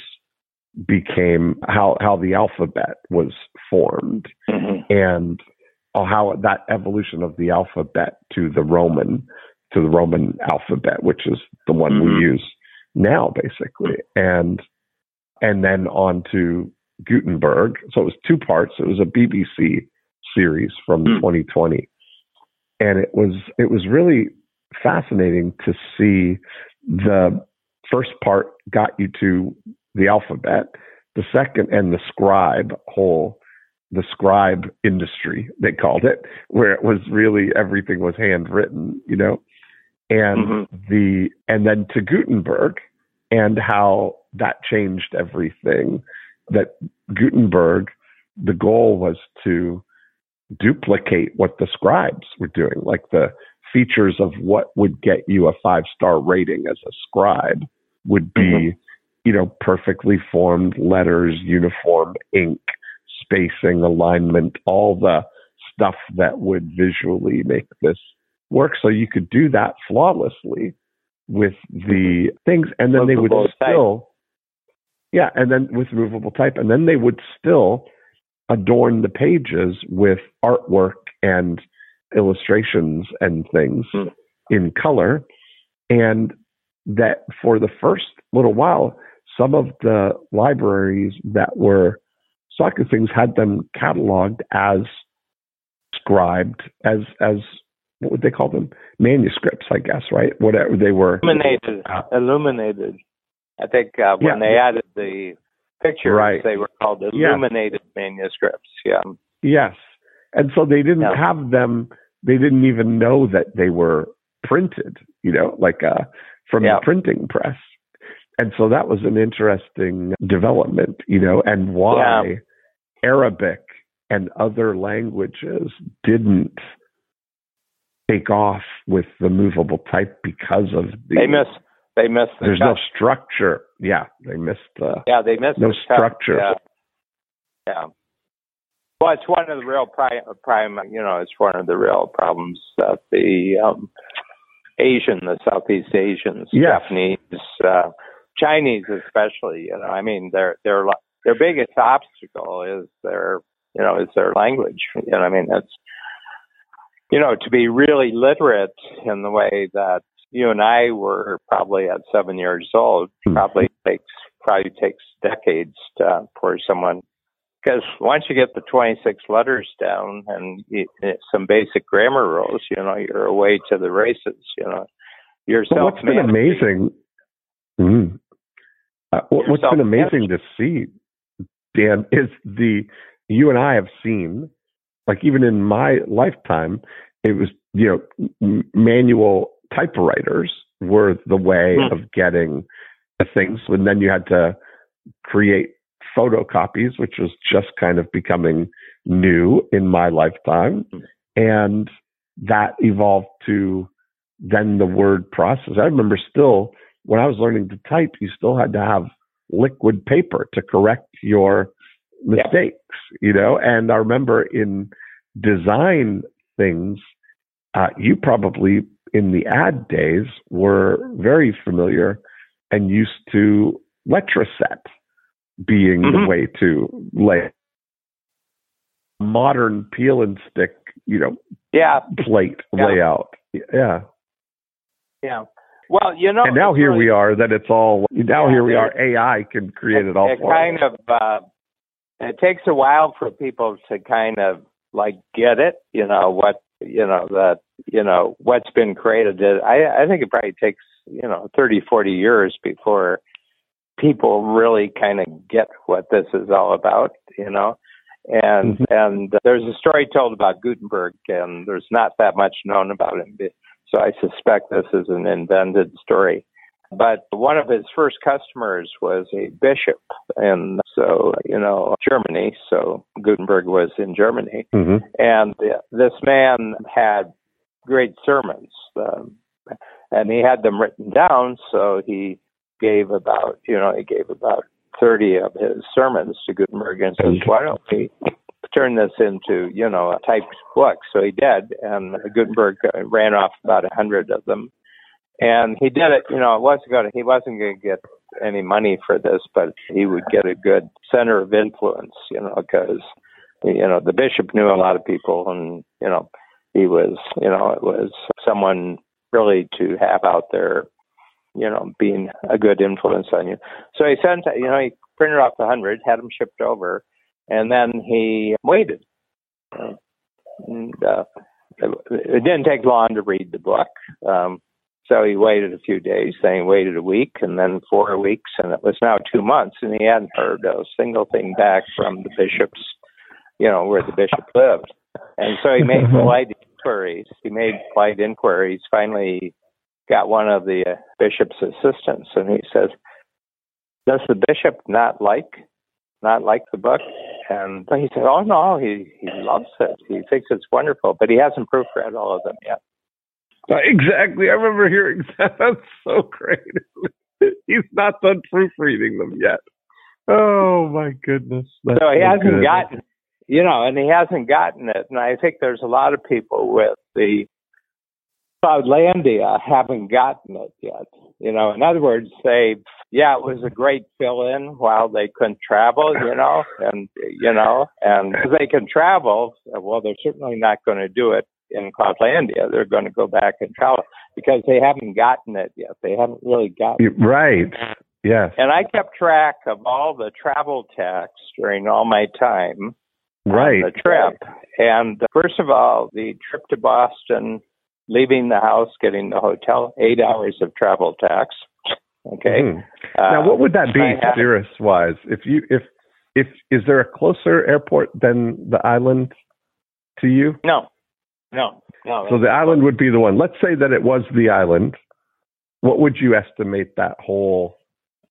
A: became how, how the alphabet was formed, mm-hmm. and how that evolution of the alphabet to the Roman, to the Roman alphabet, which is the one mm-hmm. we use now, basically. And, and then on to Gutenberg. So it was two parts. It was a B B C series from mm-hmm. twenty twenty. And it was, it was really fascinating to see. The first part got you to the alphabet, the second, and the scribe whole, the scribe industry, they called it, where it was really everything was handwritten, you know, and mm-hmm. the, and then to Gutenberg and how that changed everything. That Gutenberg, the goal was to duplicate what the scribes were doing, like the features of what would get you a five-star rating as a scribe would be, mm-hmm. you know, perfectly formed letters, uniform ink, spacing, alignment, all the stuff that would visually make this work. So you could do that flawlessly with the things, and then they would still, yeah, and then with movable type, and then they would still adorn the pages with artwork and illustrations and things mm. in color. And that for the first little while, some of the libraries that were stocking things had them cataloged as scribed, as, as, what would they call them? Manuscripts, I guess, right? Whatever they were.
C: Illuminated. Uh, illuminated. I think uh, when yeah. they added the pictures, right. they were called illuminated yes. manuscripts. Yeah.
A: Yes. And so they didn't yeah. have them, they didn't even know that they were printed, you know, like uh, from yeah. the printing press. And so that was an interesting development, you know, and why yeah. Arabic and other languages didn't take off with the movable type because of the...
C: They missed, they missed the
A: There's
C: cut.
A: no structure. Yeah, they missed uh,
C: Yeah, they missed
A: no
C: the
A: structure.
C: Cut. Yeah. yeah. Well, it's one of the real prime, prime, you know, it's one of the real problems that the um, Asian, the Southeast Asians,
A: yes.
C: Japanese, uh, Chinese especially, you know, I mean, their their their biggest obstacle is their, you know, is their language. You know, I mean, that's, you know, to be really literate in the way that you and I were probably at seven years old, probably takes probably takes decades to, for someone. Because once you get the twenty-six letters down and you, some basic grammar rules, you know, you're away to the races. You know, yourself.
A: Well, what's been amazing? Mm-hmm. Uh, what's been amazing to see, Dan, is the you and I have seen, like even in my lifetime, it was you know m- manual typewriters were the way mm-hmm. of getting the things, and then you had to create photocopies, which was just kind of becoming new in my lifetime. And that evolved to then the word process. I remember still, when I was learning to type, you still had to have liquid paper to correct your mistakes, yeah. you know? And I remember in design things, uh, you probably in the ad days were very familiar and used to Letraset being mm-hmm. the way to lay modern peel and stick, you know,
C: yeah.
A: plate
C: yeah.
A: layout. Yeah.
C: Yeah. Well, you know,
A: and now here
C: really,
A: we are that it's all, now
C: yeah,
A: here we are, A I can create it, it all
C: it
A: for
C: kind
A: us.
C: of, uh, it takes a while for people to kind of like get it, you know, what, you know, that, you know, what's been created. I, I think it probably takes, you know, thirty, forty years before people really kind of get what this is all about, you know. And mm-hmm. and there's a story told about Gutenberg, and there's not that much known about him. So I suspect this is an invented story. But one of his first customers was a bishop, and so, you know, Germany. So Gutenberg was in Germany.
A: Mm-hmm.
C: And this man had great sermons, um, and he had them written down, so he gave about, you know, he gave about thirty of his sermons to Gutenberg and says, why don't we turn this into, you know, a typed book? So he did, and Gutenberg ran off about a hundred of them. And he did it, you know, it wasn't going to, he wasn't going to get any money for this, but he would get a good center of influence, you know, because, you know, the bishop knew a lot of people, and, you know, he was, you know, it was someone really to have out there, you know, being a good influence on you. So he sent, you know, he printed off a hundred, had them shipped over, and then he waited. And, uh, it, it didn't take long to read the book. Um, So he waited a few days, then he waited a week, and then four weeks, and it was now two months, and he hadn't heard a single thing back from the bishops, you know, where the bishop lived. And so he made polite inquiries. He made polite inquiries, finally got one of the uh, bishop's assistants, and he says, does the bishop not like, not like the book? And he said, oh, no, he, he loves it. He thinks it's wonderful, but he hasn't proofread all of them yet.
A: Exactly. I remember hearing that. That's so great. He's not done proofreading them yet. Oh, my goodness. That's
C: so he
A: so
C: hasn't
A: good.
C: gotten, you know, and he hasn't gotten it. And I think there's a lot of people with the Cloudlandia haven't gotten it yet. You know, in other words, they, yeah, it was a great fill-in while they couldn't travel, you know, and, you know, and if they can travel, well, they're certainly not going to do it in Cloudlandia. They're going to go back and travel because they haven't gotten it yet. They haven't really gotten it.
A: Right. Yes.
C: And I kept track of all the travel texts during all my time
A: right.
C: on the trip. And first of all, the trip to Boston, leaving the house, getting the hotel, eight hours of travel tax. Okay.
A: Mm-hmm. Now, what would that be, Cirrus-wise? If you, if, if, is there a closer airport than the island to you?
C: No. No, no.
A: So the island would be the one. Let's say that it was the island. What would you estimate that whole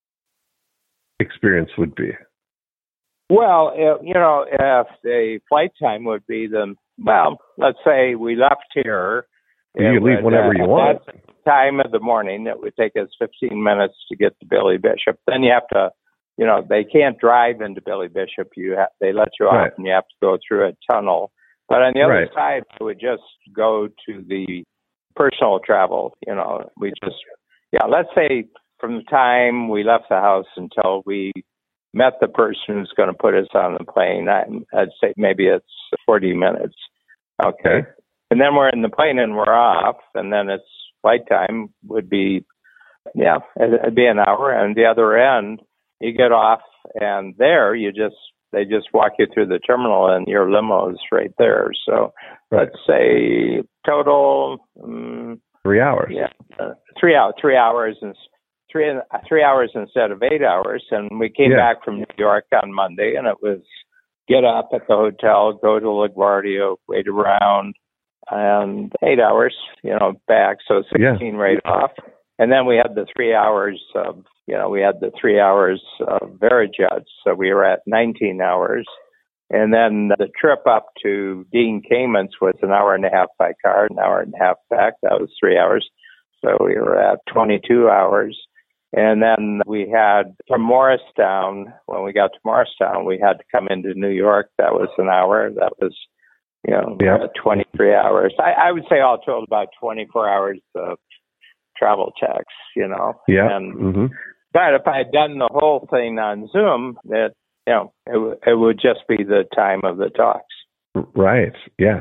A: experience would be?
C: Well, if, you know, if the flight time would be the, well, let's say we left here.
A: You leave
C: would,
A: whenever
C: uh,
A: you want.
C: At that time of the morning, it would take us fifteen minutes to get to Billy Bishop. Then you have to, you know, they can't drive into Billy Bishop. You have, they let you
A: right.
C: off, and you have to go through a tunnel. But on the other
A: right.
C: side, I would just go to the personal travel. You know, we just, yeah, let's say from the time we left the house until we met the person who's going to put us on the plane, I, I'd say maybe it's forty minutes. Okay.
A: okay.
C: And then we're in the plane and we're off, and then it's flight time would be, yeah, it'd be an hour. And the other end, you get off, and there you just, they just walk you through the terminal, and your limo's right there. So
A: right.
C: let's say total um,
A: three hours.
C: Yeah, uh, three hours, three hours, and three three hours instead of eight hours. And we came
A: yeah.
C: back from New York on Monday, and it was get up at the hotel, go to LaGuardia, wait around, and eight hours, you know, back. So sixteen yeah. right off. And then we had the three hours of, you know, we had the three hours of Verijet. So we were at nineteen hours. And then the trip up to Dean Kamen's was an hour and a half by car, an hour and a half back. That was three hours. So we were at twenty-two hours. And then we had from Morristown, when we got to Morristown, we had to come into New York. That was an hour. That was, you know, yep. uh, twenty-three hours. I, I would say all told about twenty-four hours of travel tax, you know.
A: Yeah.
C: And,
A: mm-hmm.
C: But if I had done the whole thing on Zoom, it, you know, it, w- it would just be the time of the talks.
A: Right. Yes.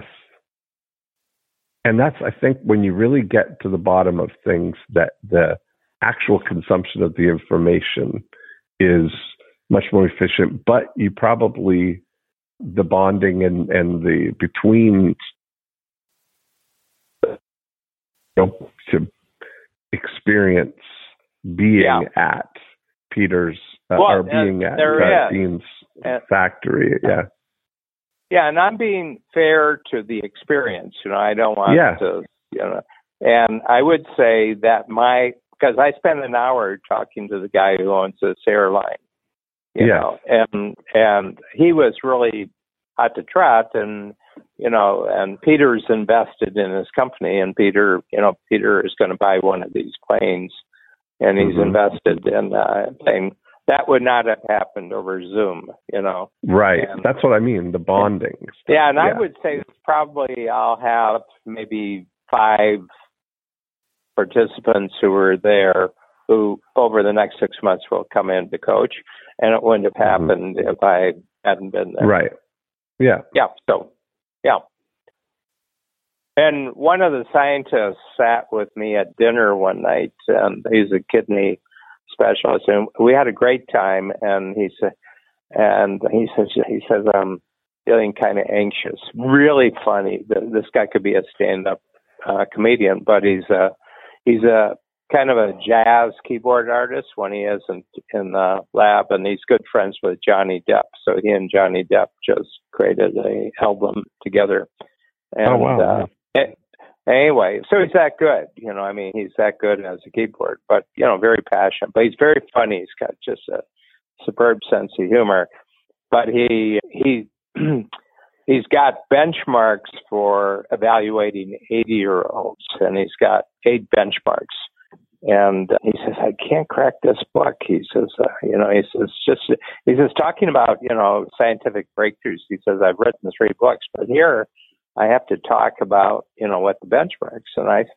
A: And that's, I think, when you really get to the bottom of things, that the actual consumption of the information is much more efficient, but you probably, the bonding and, and the between, you know, to experience being
C: yeah.
A: at Peter's, uh,
C: well,
A: or being at uh, Dean's and, factory. Yeah.
C: Yeah. And I'm being fair to the experience, you know, I don't want
A: yeah.
C: to, you know, and I would say that my, because I spent an hour talking to the guy who owns this airline, you
A: yeah.
C: know, and and he was really hot to trot, and you know, and Peter's invested in his company, and Peter, you know, Peter is going to buy one of these planes, and he's mm-hmm. invested in a plane. that would not have happened over Zoom, you know.
A: Right.
C: And,
A: that's what I mean, the bonding. Stuff.
C: Yeah, and
A: yeah.
C: I would say probably I'll have maybe five participants who were there who over the next six months will come in to coach, and it wouldn't have happened mm-hmm. if I hadn't been there.
A: Right. Yeah.
C: Yeah. So, yeah. And one of the scientists sat with me at dinner one night, and he's a kidney specialist, and we had a great time. And he said, and he says, he says, I'm feeling kind of anxious. Really funny. This guy could be a stand-up uh, comedian, but he's a he's a kind of a jazz keyboard artist when he is in, in the lab, and he's good friends with Johnny Depp. So he and Johnny Depp just created an album together. And,
A: oh, wow.
C: Uh, Anyway, so he's that good, you know, I mean, he's that good as a keyboard, but, you know, very passionate, but he's very funny. He's got just a superb sense of humor, but he, he, he's got benchmarks for evaluating eighty year olds, and he's got eight benchmarks. And he says, I can't crack this book. He says, uh, you know, he says, just, he says, talking about, you know, scientific breakthroughs. He says, I've written three books, but here, I have to talk about, you know, what the benchmarks. And I,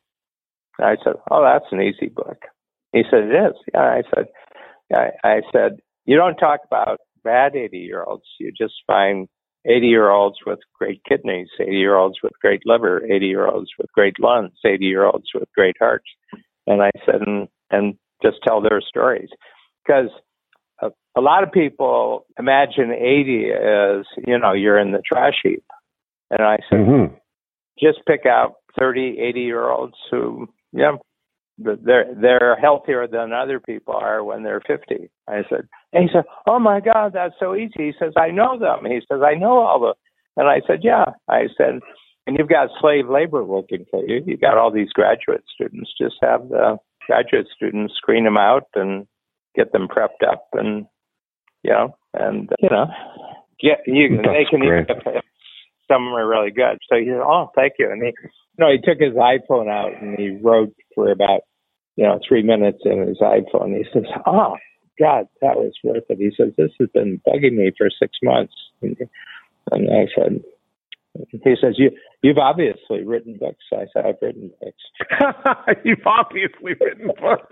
C: I said, oh, that's an easy book. He said, it is. Yeah, I said, I, I said, you don't talk about bad eighty-year-olds. You just find eighty-year-olds with great kidneys, eighty-year-olds with great liver, eighty-year-olds with great lungs, eighty-year-olds with great hearts. And I said, and, and just tell their stories. Because a, a lot of people imagine eighty as, you know, you're in the trash heap. And I said, mm-hmm. just pick out thirty, eighty-year-olds who, yeah, they're they're healthier than other people are when they're fifty. I said, and he said, oh my God, that's so easy. He says, I know them. He says, I know all the. And I said, yeah. I said, and you've got slave labor working for you. You've got all these graduate students. Just have the graduate students screen them out and get them prepped up, and you know, and you know, get you.
A: That's
C: they can
A: great.
C: even. Some are really good. So he said, oh, thank you. And he, you know, he took his iPhone out and he wrote for about, you know, three minutes in his iPhone. He says, oh, God, that was worth it. He says, this has been bugging me for six months. And I said, he says, you, you've obviously written books. I said, I've written books.
A: You've obviously written books.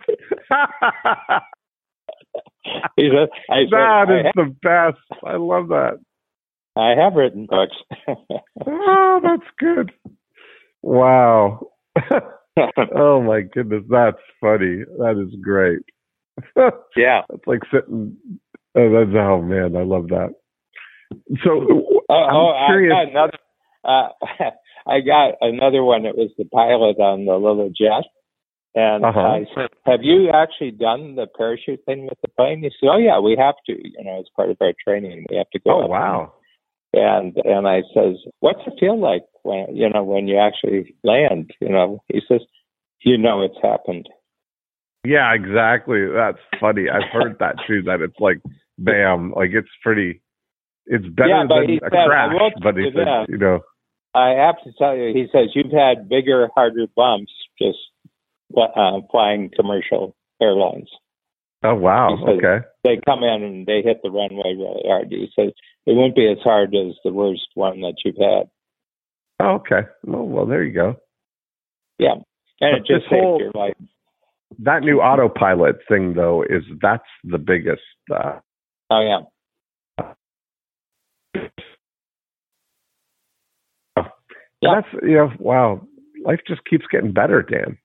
C: he said, I said,
A: that is
C: I
A: the best. I love that.
C: I have written books.
A: Oh, that's good. Wow. Oh, my goodness. That's funny. That is great.
C: Yeah.
A: It's like sitting. Oh, that's, oh, man. I love that. So,
C: uh,
A: I'm
C: oh,
A: curious.
C: I got another, uh, I got another one. It was the pilot on the little jet. And uh-huh. I said, have you actually done the parachute thing with the plane? He said, oh, yeah, we have to. You know, it's part of our training. We have to go.
A: Oh, wow.
C: And and I says, what's it feel like when you know when you actually land? You know, he says, you know, it's happened.
A: Yeah, exactly. That's funny. I've heard that too. That it's like, bam, like it's pretty. It's better
C: yeah,
A: than a
C: said,
A: crash. But he said,
C: that,
A: you know,
C: I have to tell you, he says you've had bigger, harder bumps just uh, flying commercial airlines.
A: Oh wow! Okay.
C: They come in and they hit the runway really hard. He says it won't be as hard as the worst one that you've had.
A: Oh, okay. Well, well, there you go.
C: Yeah, and
A: but
C: it just saved whole, your life.
A: That new autopilot thing, though, is that's the biggest. Uh,
C: oh yeah.
A: Yeah. That's you know, wow. Life just keeps getting better, Dan.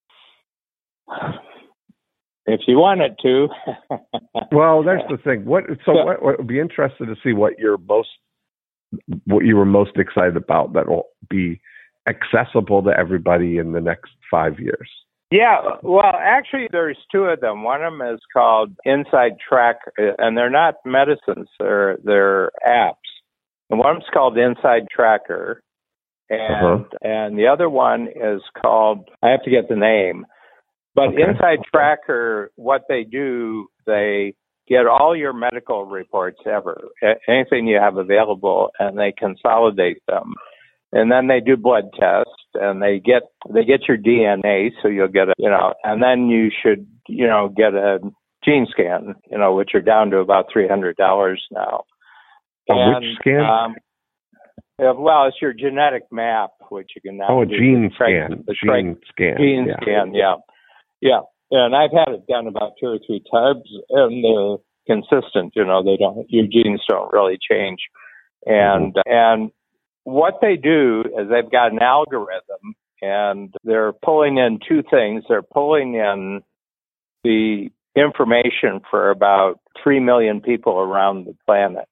C: If you want it to.
A: Well, that's the thing. What? So, so what, what would be interested to see what you're most, what you were most excited about that will be accessible to everybody in the next five years.
C: Yeah, well, actually, there's two of them. One of them is called Inside Track, and they're not medicines; they're they're apps. And one's called Inside Tracker, and uh-huh. and the other one is called, I have to get the name. But okay. Inside Tracker, what they do, they get all your medical reports ever, anything you have available, and they consolidate them. And then they do blood tests, and they get they get your D N A, so you'll get a, you know, and then you should, you know, get a GeneScan, you know, which are down to about three hundred dollars now.
A: A
C: and,
A: which scan?
C: Um, yeah, well, it's your genetic map, which you can now
A: Oh, a
C: do.
A: gene
C: Tra-
A: scan.
C: The
A: Gene
C: tra-
A: scan.
C: Gene
A: yeah.
C: scan, yeah. Yeah. And I've had it done about two or three times, and they're consistent. You know, they don't, your genes don't really change. And, mm-hmm. and what they do is they've got an algorithm, and they're pulling in two things. They're pulling in the information for about three million people around the planet.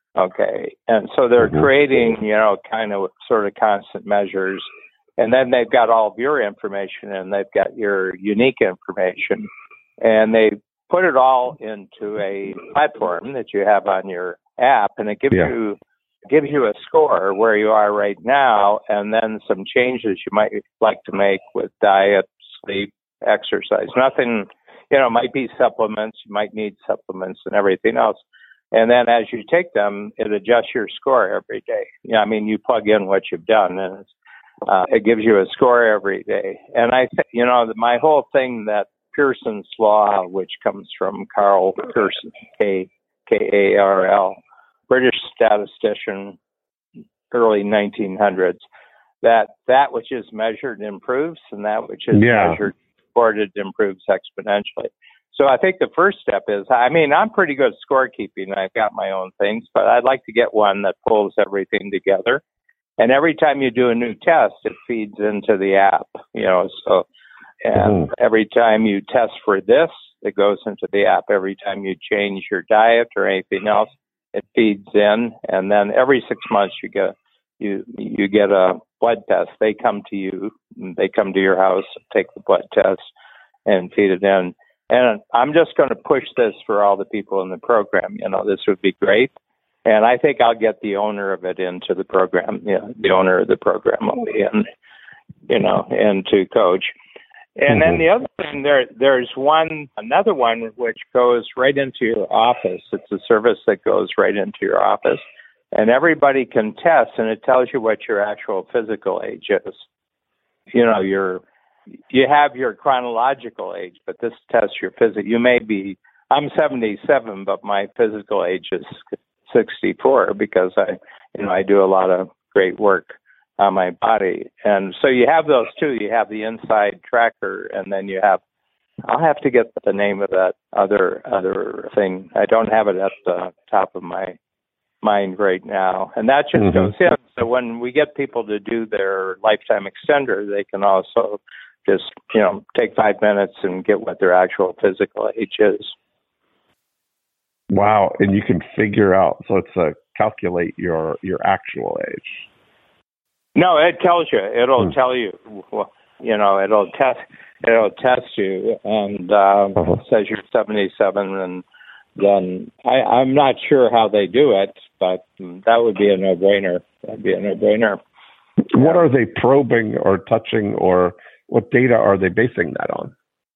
C: Okay. And so they're mm-hmm. creating, you know, kind of sort of constant measures. And then they've got all of your information, and they've got your unique information. And they put it all into a platform that you have on your app, and it gives yeah. you gives you a score where you are right now, and then some changes you might like to make with diet, sleep, exercise. Nothing, you know, might be supplements. You might need supplements and everything else. And then as you take them, it adjusts your score every day. You know, I mean, you plug in what you've done, and it's, uh, it gives you a score every day. And I, th- you know, my whole thing, that Pearson's Law, which comes from Carl Pearson, K K A R L, British statistician, early nineteen hundreds, that that which is measured improves, and that which is yeah. measured, recorded, improves exponentially. So I think the first step is, I mean, I'm pretty good at scorekeeping. I've got my own things, but I'd like to get one that pulls everything together. And every time you do a new test, it feeds into the app, you know, so, and mm-hmm. every time you test for this, it goes into the app. Every time you change your diet or anything else, it feeds in. And then every six months you get, you, you get a blood test. They come to you, they come to your house, take the blood test and feed it in. And I'm just going to push this for all the people in the program. You know, this would be great. And I think I'll get the owner of it into the program. You know, the owner of the program will be in, you know, and to coach. And mm-hmm. then the other thing, there, there's one, another one which goes right into your office. It's a service that goes right into your office. And everybody can test, and it tells you what your actual physical age is. You know, your You have your chronological age, but this tests your physical. You may be, I'm seventy-seven, but my physical age is sixty-four because I, you know, I do a lot of great work on my body. And so you have those two. You have the inside tracker, and then you have, I'll have to get the name of that other, other thing. I don't have it at the top of my mind right now. And that just mm-hmm. goes in. So when we get people to do their lifetime extender, they can also just, you know, take five minutes and get what their actual physical age is.
A: Wow. And you can figure out, so it's a calculate your, your actual age.
C: No, it tells you. It'll hmm. tell you, you know, it'll test, it'll test you and um, uh-huh. says you're seventy-seven, and then I, I'm not sure how they do it, but that would be a no-brainer. That'd be a no-brainer.
A: What yeah. are they probing or touching, or what data are they basing that on?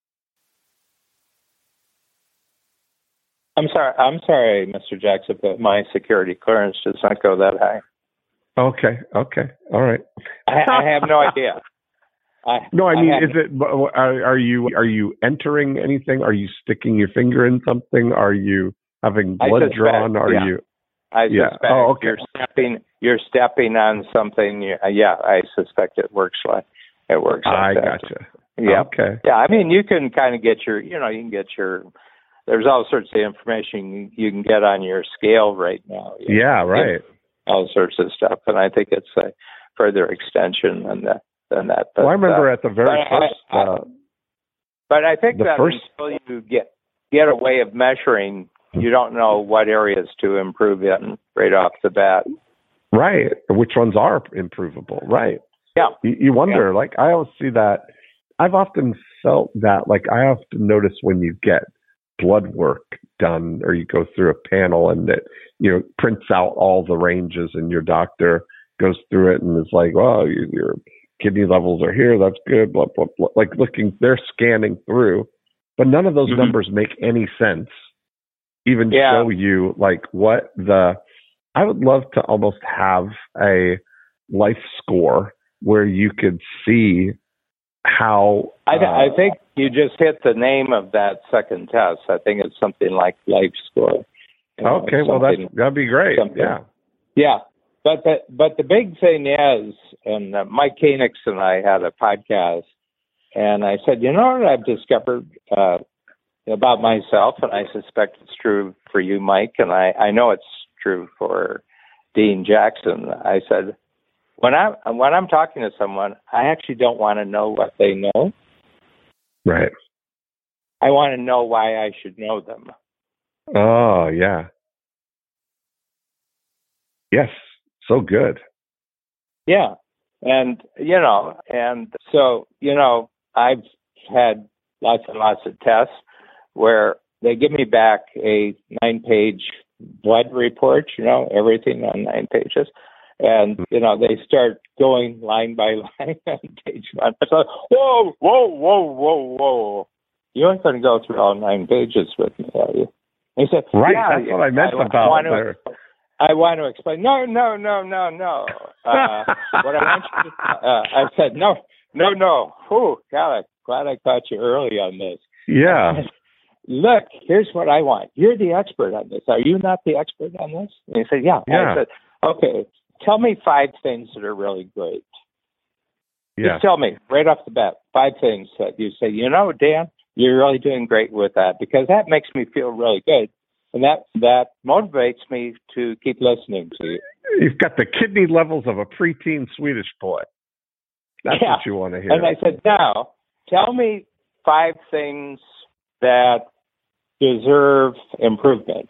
C: I'm sorry, I'm sorry, Mister Jackson, but my security clearance does not go that high.
A: Okay, okay, all right.
C: I, I have no idea. I,
A: no, I mean,
C: I
A: is it? Are, are you are you entering anything? Are you sticking your finger in something? Are you having blood
C: suspect,
A: drawn? Are
C: yeah.
A: you?
C: I
A: yeah.
C: suspect
A: oh, okay.
C: you're stepping. You're stepping on something. Yeah, I suspect it works like it works. Like
A: I
C: that.
A: gotcha.
C: Yeah.
A: Okay.
C: Yeah, I mean, you can kind of get your. You know, you can get your. There's all sorts of information you can get on your scale right now.
A: Yeah,
C: know,
A: right.
C: All sorts of stuff, and I think it's a further extension than that. Than that. But,
A: well, I remember
C: uh,
A: at the very
C: but
A: first.
C: I, I,
A: uh,
C: but I think that
A: first,
C: until you get get a way of measuring, you don't know what areas to improve in right off the bat.
A: Right. Which ones are improvable? Right.
C: Yeah.
A: You, you wonder. Yeah. Like I always see that. I've often felt that. Like I often notice when you get blood work done, or you go through a panel and it, you know, prints out all the ranges, and your doctor goes through it and is like, "Well, you, your kidney levels are here. That's good." Blah blah blah. Like looking, they're scanning through, but none of those mm-hmm. numbers make any sense. Even yeah. show you like what the. I would love to almost have a life score where you could see how
C: I,
A: uh,
C: I think you just hit the name of that second test. I think it's something like Life Score. You know,
A: okay, well that's that'd be great. Something. Yeah,
C: yeah. But the but the big thing is, and uh, Mike Koenigs and I had a podcast, and I said, you know what I've discovered uh, about myself, and I suspect it's true for you, Mike, and I, I know it's true for Dean Jackson. I said, when I when I'm talking to someone, I actually don't want to know what they know.
A: Right.
C: I want to know why I should know them.
A: Oh yeah. Yes. So good.
C: Yeah. And, you know, and so, you know, I've had lots and lots of tests where they give me back a nine-page blood report, you know, everything on nine pages. And, you know, they start going line by line on page one. I thought, whoa, whoa, whoa, whoa, whoa. You aren't going to go through all nine pages with me, are you? And he said,
A: right,
C: yeah,
A: that's what I meant
C: I,
A: about
C: I
A: there.
C: I want to explain. No, no, no, no, no. Uh, what I want you to, uh, I said, no, no, no. Whew, God, I'm glad I caught you early on this.
A: Yeah.
C: Said, look, here's what I want. You're the expert on this. Are you not the expert on this? And he said, yeah.
A: Yeah.
C: I said, okay, tell me five things that are really great.
A: Yeah.
C: Just tell me right off the bat, five things that you say, you know, Dan, you're really doing great with that, because that makes me feel really good. And that, that motivates me to keep listening to you.
A: You've got the kidney levels of a preteen Swedish boy. That's
C: yeah.
A: what you want to hear.
C: And I said, now, tell me five things that deserve improvement.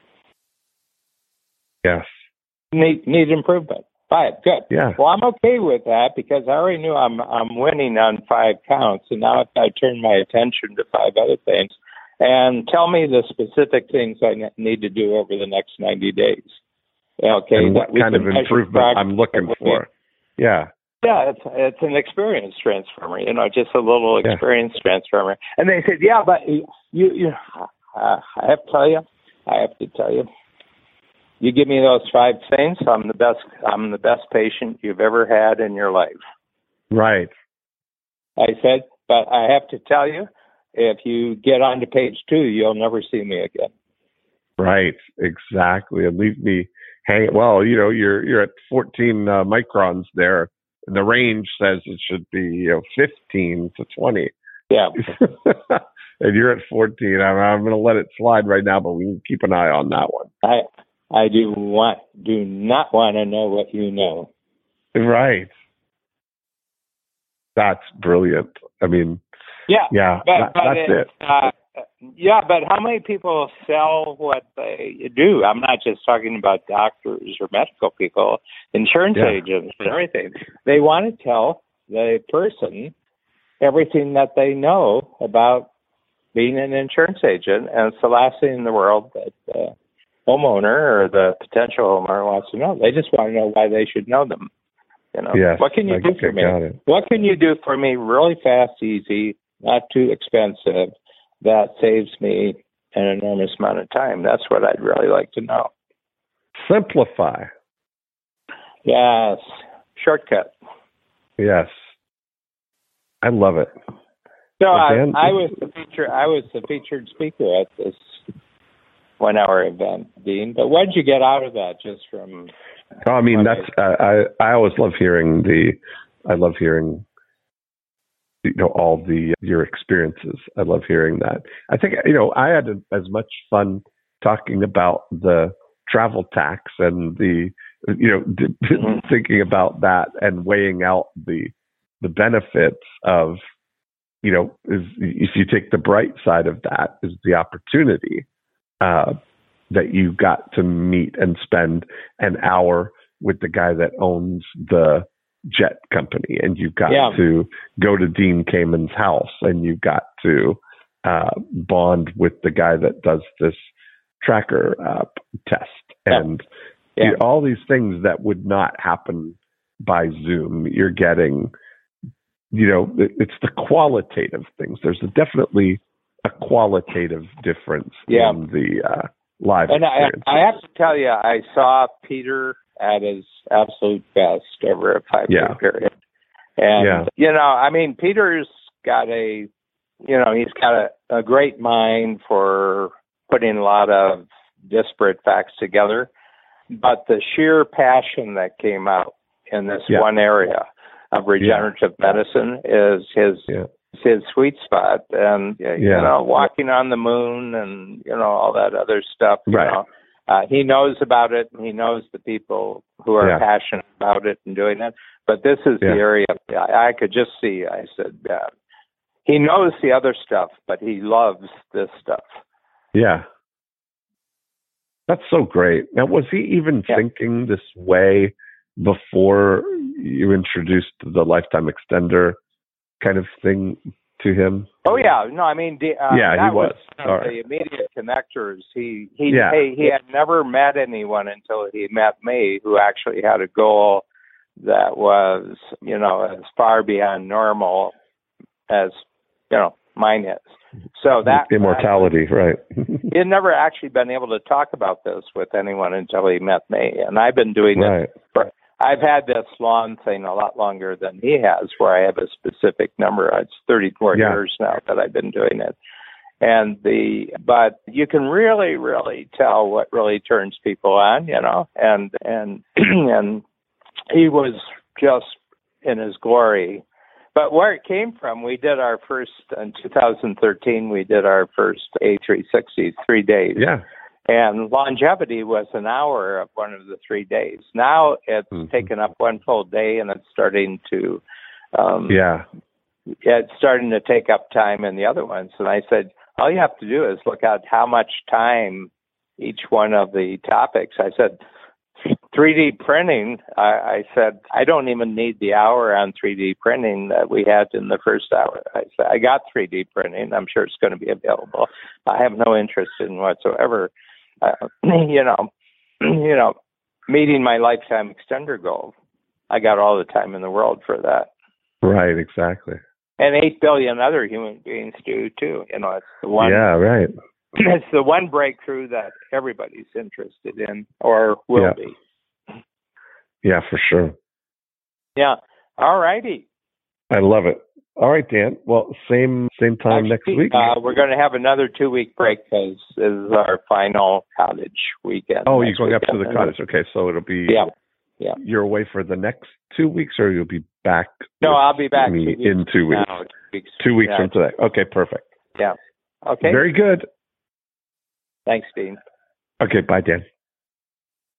A: Yes.
C: Need, need improvement. Five. Good.
A: Yeah.
C: Well, I'm okay with that, because I already knew I'm I'm winning on five counts, and now I've got to turn my attention to five other things. And tell me the specific things I need to do over the next ninety days. Okay.
A: And what kind of improvement I'm looking for. Yeah.
C: Yeah, it's it's an experience transformer, you know, just a little experience yeah. transformer. And they said, yeah, but you, you uh, I have to tell you, I have to tell you, you give me those five things, I'm the best, I'm the best patient you've ever had in your life.
A: Right.
C: I said, but I have to tell you, if you get on to page two, you'll never see me again.
A: Right, exactly. And leave me hanging. Well, you know, you're you're at fourteen uh, microns there, and the range says it should be, you know, fifteen to twenty.
C: Yeah.
A: And you're at fourteen. I'm, I'm going to let it slide right now, but we can keep an eye on that one.
C: I I do want do not want to know what you know.
A: Right. That's brilliant. I mean.
C: Yeah,
A: yeah,
C: but,
A: that,
C: but
A: that's
C: it.
A: it.
C: Uh, yeah, but how many people sell what they do? I'm not just talking about doctors or medical people, insurance yeah. agents and everything. They want to tell the person everything that they know about being an insurance agent, and it's the last thing in the world that the homeowner or the potential homeowner wants to know. They just want to know why they should know them. You know,
A: yes,
C: what can you
A: I
C: do for me? What can you do for me really fast, easy, not too expensive, that saves me an enormous amount of time? That's what I'd really like to know.
A: Simplify.
C: Yes. Shortcut.
A: Yes. I love it.
C: So I, I was the feature I was the featured speaker at this one hour event, Dean. But what did you get out of that just from
A: Oh, I mean, that's uh, I. I always love hearing the. I love hearing, you know, all the your experiences. I love hearing that. I think you know I had a, as much fun talking about the travel tax and the you know d-
C: mm-hmm.
A: thinking about that and weighing out the the benefits of you know is if you take the bright side of that is the opportunity. Uh, that you got to meet and spend an hour with the guy that owns the jet company, and you got
C: yeah.
A: to go to Dean Kamen's house, and you got to uh, bond with the guy that does this tracker uh, test, and
C: yeah. Yeah.
A: you know, all these things that would not happen by Zoom. You're getting, you know, it, it's the qualitative things. There's a, definitely a qualitative difference
C: yeah.
A: in the uh, live
C: and I, I have to tell you, I saw Peter at his absolute best over a five-year
A: yeah.
C: period. And,
A: yeah.
C: you know, I mean, Peter's got a, you know, he's got a, a great mind for putting a lot of disparate facts together. But the sheer passion that came out in this yeah. one area of regenerative yeah. medicine is his
A: yeah.
C: his sweet spot. And, you yeah. know, walking on the moon and, you know, all that other stuff, you
A: right.
C: know. Uh, he knows about it, and he knows the people who are yeah. passionate about it and doing it. But this is yeah. the area I, I could just see. I said, yeah. He knows the other stuff, but he loves this stuff.
A: Yeah. That's so great. Now, was he even yeah. thinking this way before you introduced the lifetime extender kind of thing to him?
C: Oh yeah, no, I mean, uh,
A: yeah,
C: that
A: he was,
C: was the immediate connectors. He he yeah. he, he had never met anyone until he met me who actually had a goal that was, you know, as far beyond normal as, you know, mine is. So that
A: immortality, that, right?
C: He had never actually been able to talk about this with anyone until he met me, and I've been doing
A: right.
C: it. For, I've had this long thing a lot longer than he has, where I have a specific number. It's thirty-four yeah. years now that I've been doing it, and the but you can really, really tell what really turns people on, you know, and and and he was just in his glory. But where it came from, we did our first, in two thousand thirteen, we did our first A three sixty, three days.
A: Yeah.
C: And longevity was an hour of one of the three days. Now it's mm-hmm. taken up one full day, and it's starting to, um,
A: yeah,
C: it's starting to take up time in the other ones. And I said, all you have to do is look at how much time each one of the topics. I said, three D printing, I, I said, I don't even need the hour on three D printing that we had in the first hour. I said, I got three D printing. I'm sure it's going to be available. I have no interest in whatsoever. Uh, you know, you know, meeting my lifetime extender goal. I got all the time in the world for that.
A: Right, exactly.
C: And eight billion other human beings do too. You know, it's the one.
A: Yeah, right.
C: It's the one breakthrough that everybody's interested in or will
A: yeah.
C: be.
A: Yeah, for sure.
C: Yeah. All righty.
A: I love it. All right, Dan. Well, same same time
C: Next
A: next week.
C: Uh, we're going to have another two week break because this is our final cottage weekend.
A: Oh, you're going weekend. up to the cottage. Okay, so it'll be.
C: Yeah. Yeah.
A: You're away for the next two weeks, or you'll be back?
C: No, I'll be back
A: me
C: two weeks
A: in two weeks.
C: Now, two weeks,
A: two weeks
C: yeah.
A: from today. Okay, perfect.
C: Yeah. Okay.
A: Very good.
C: Thanks, Dean.
A: Okay, bye, Dan.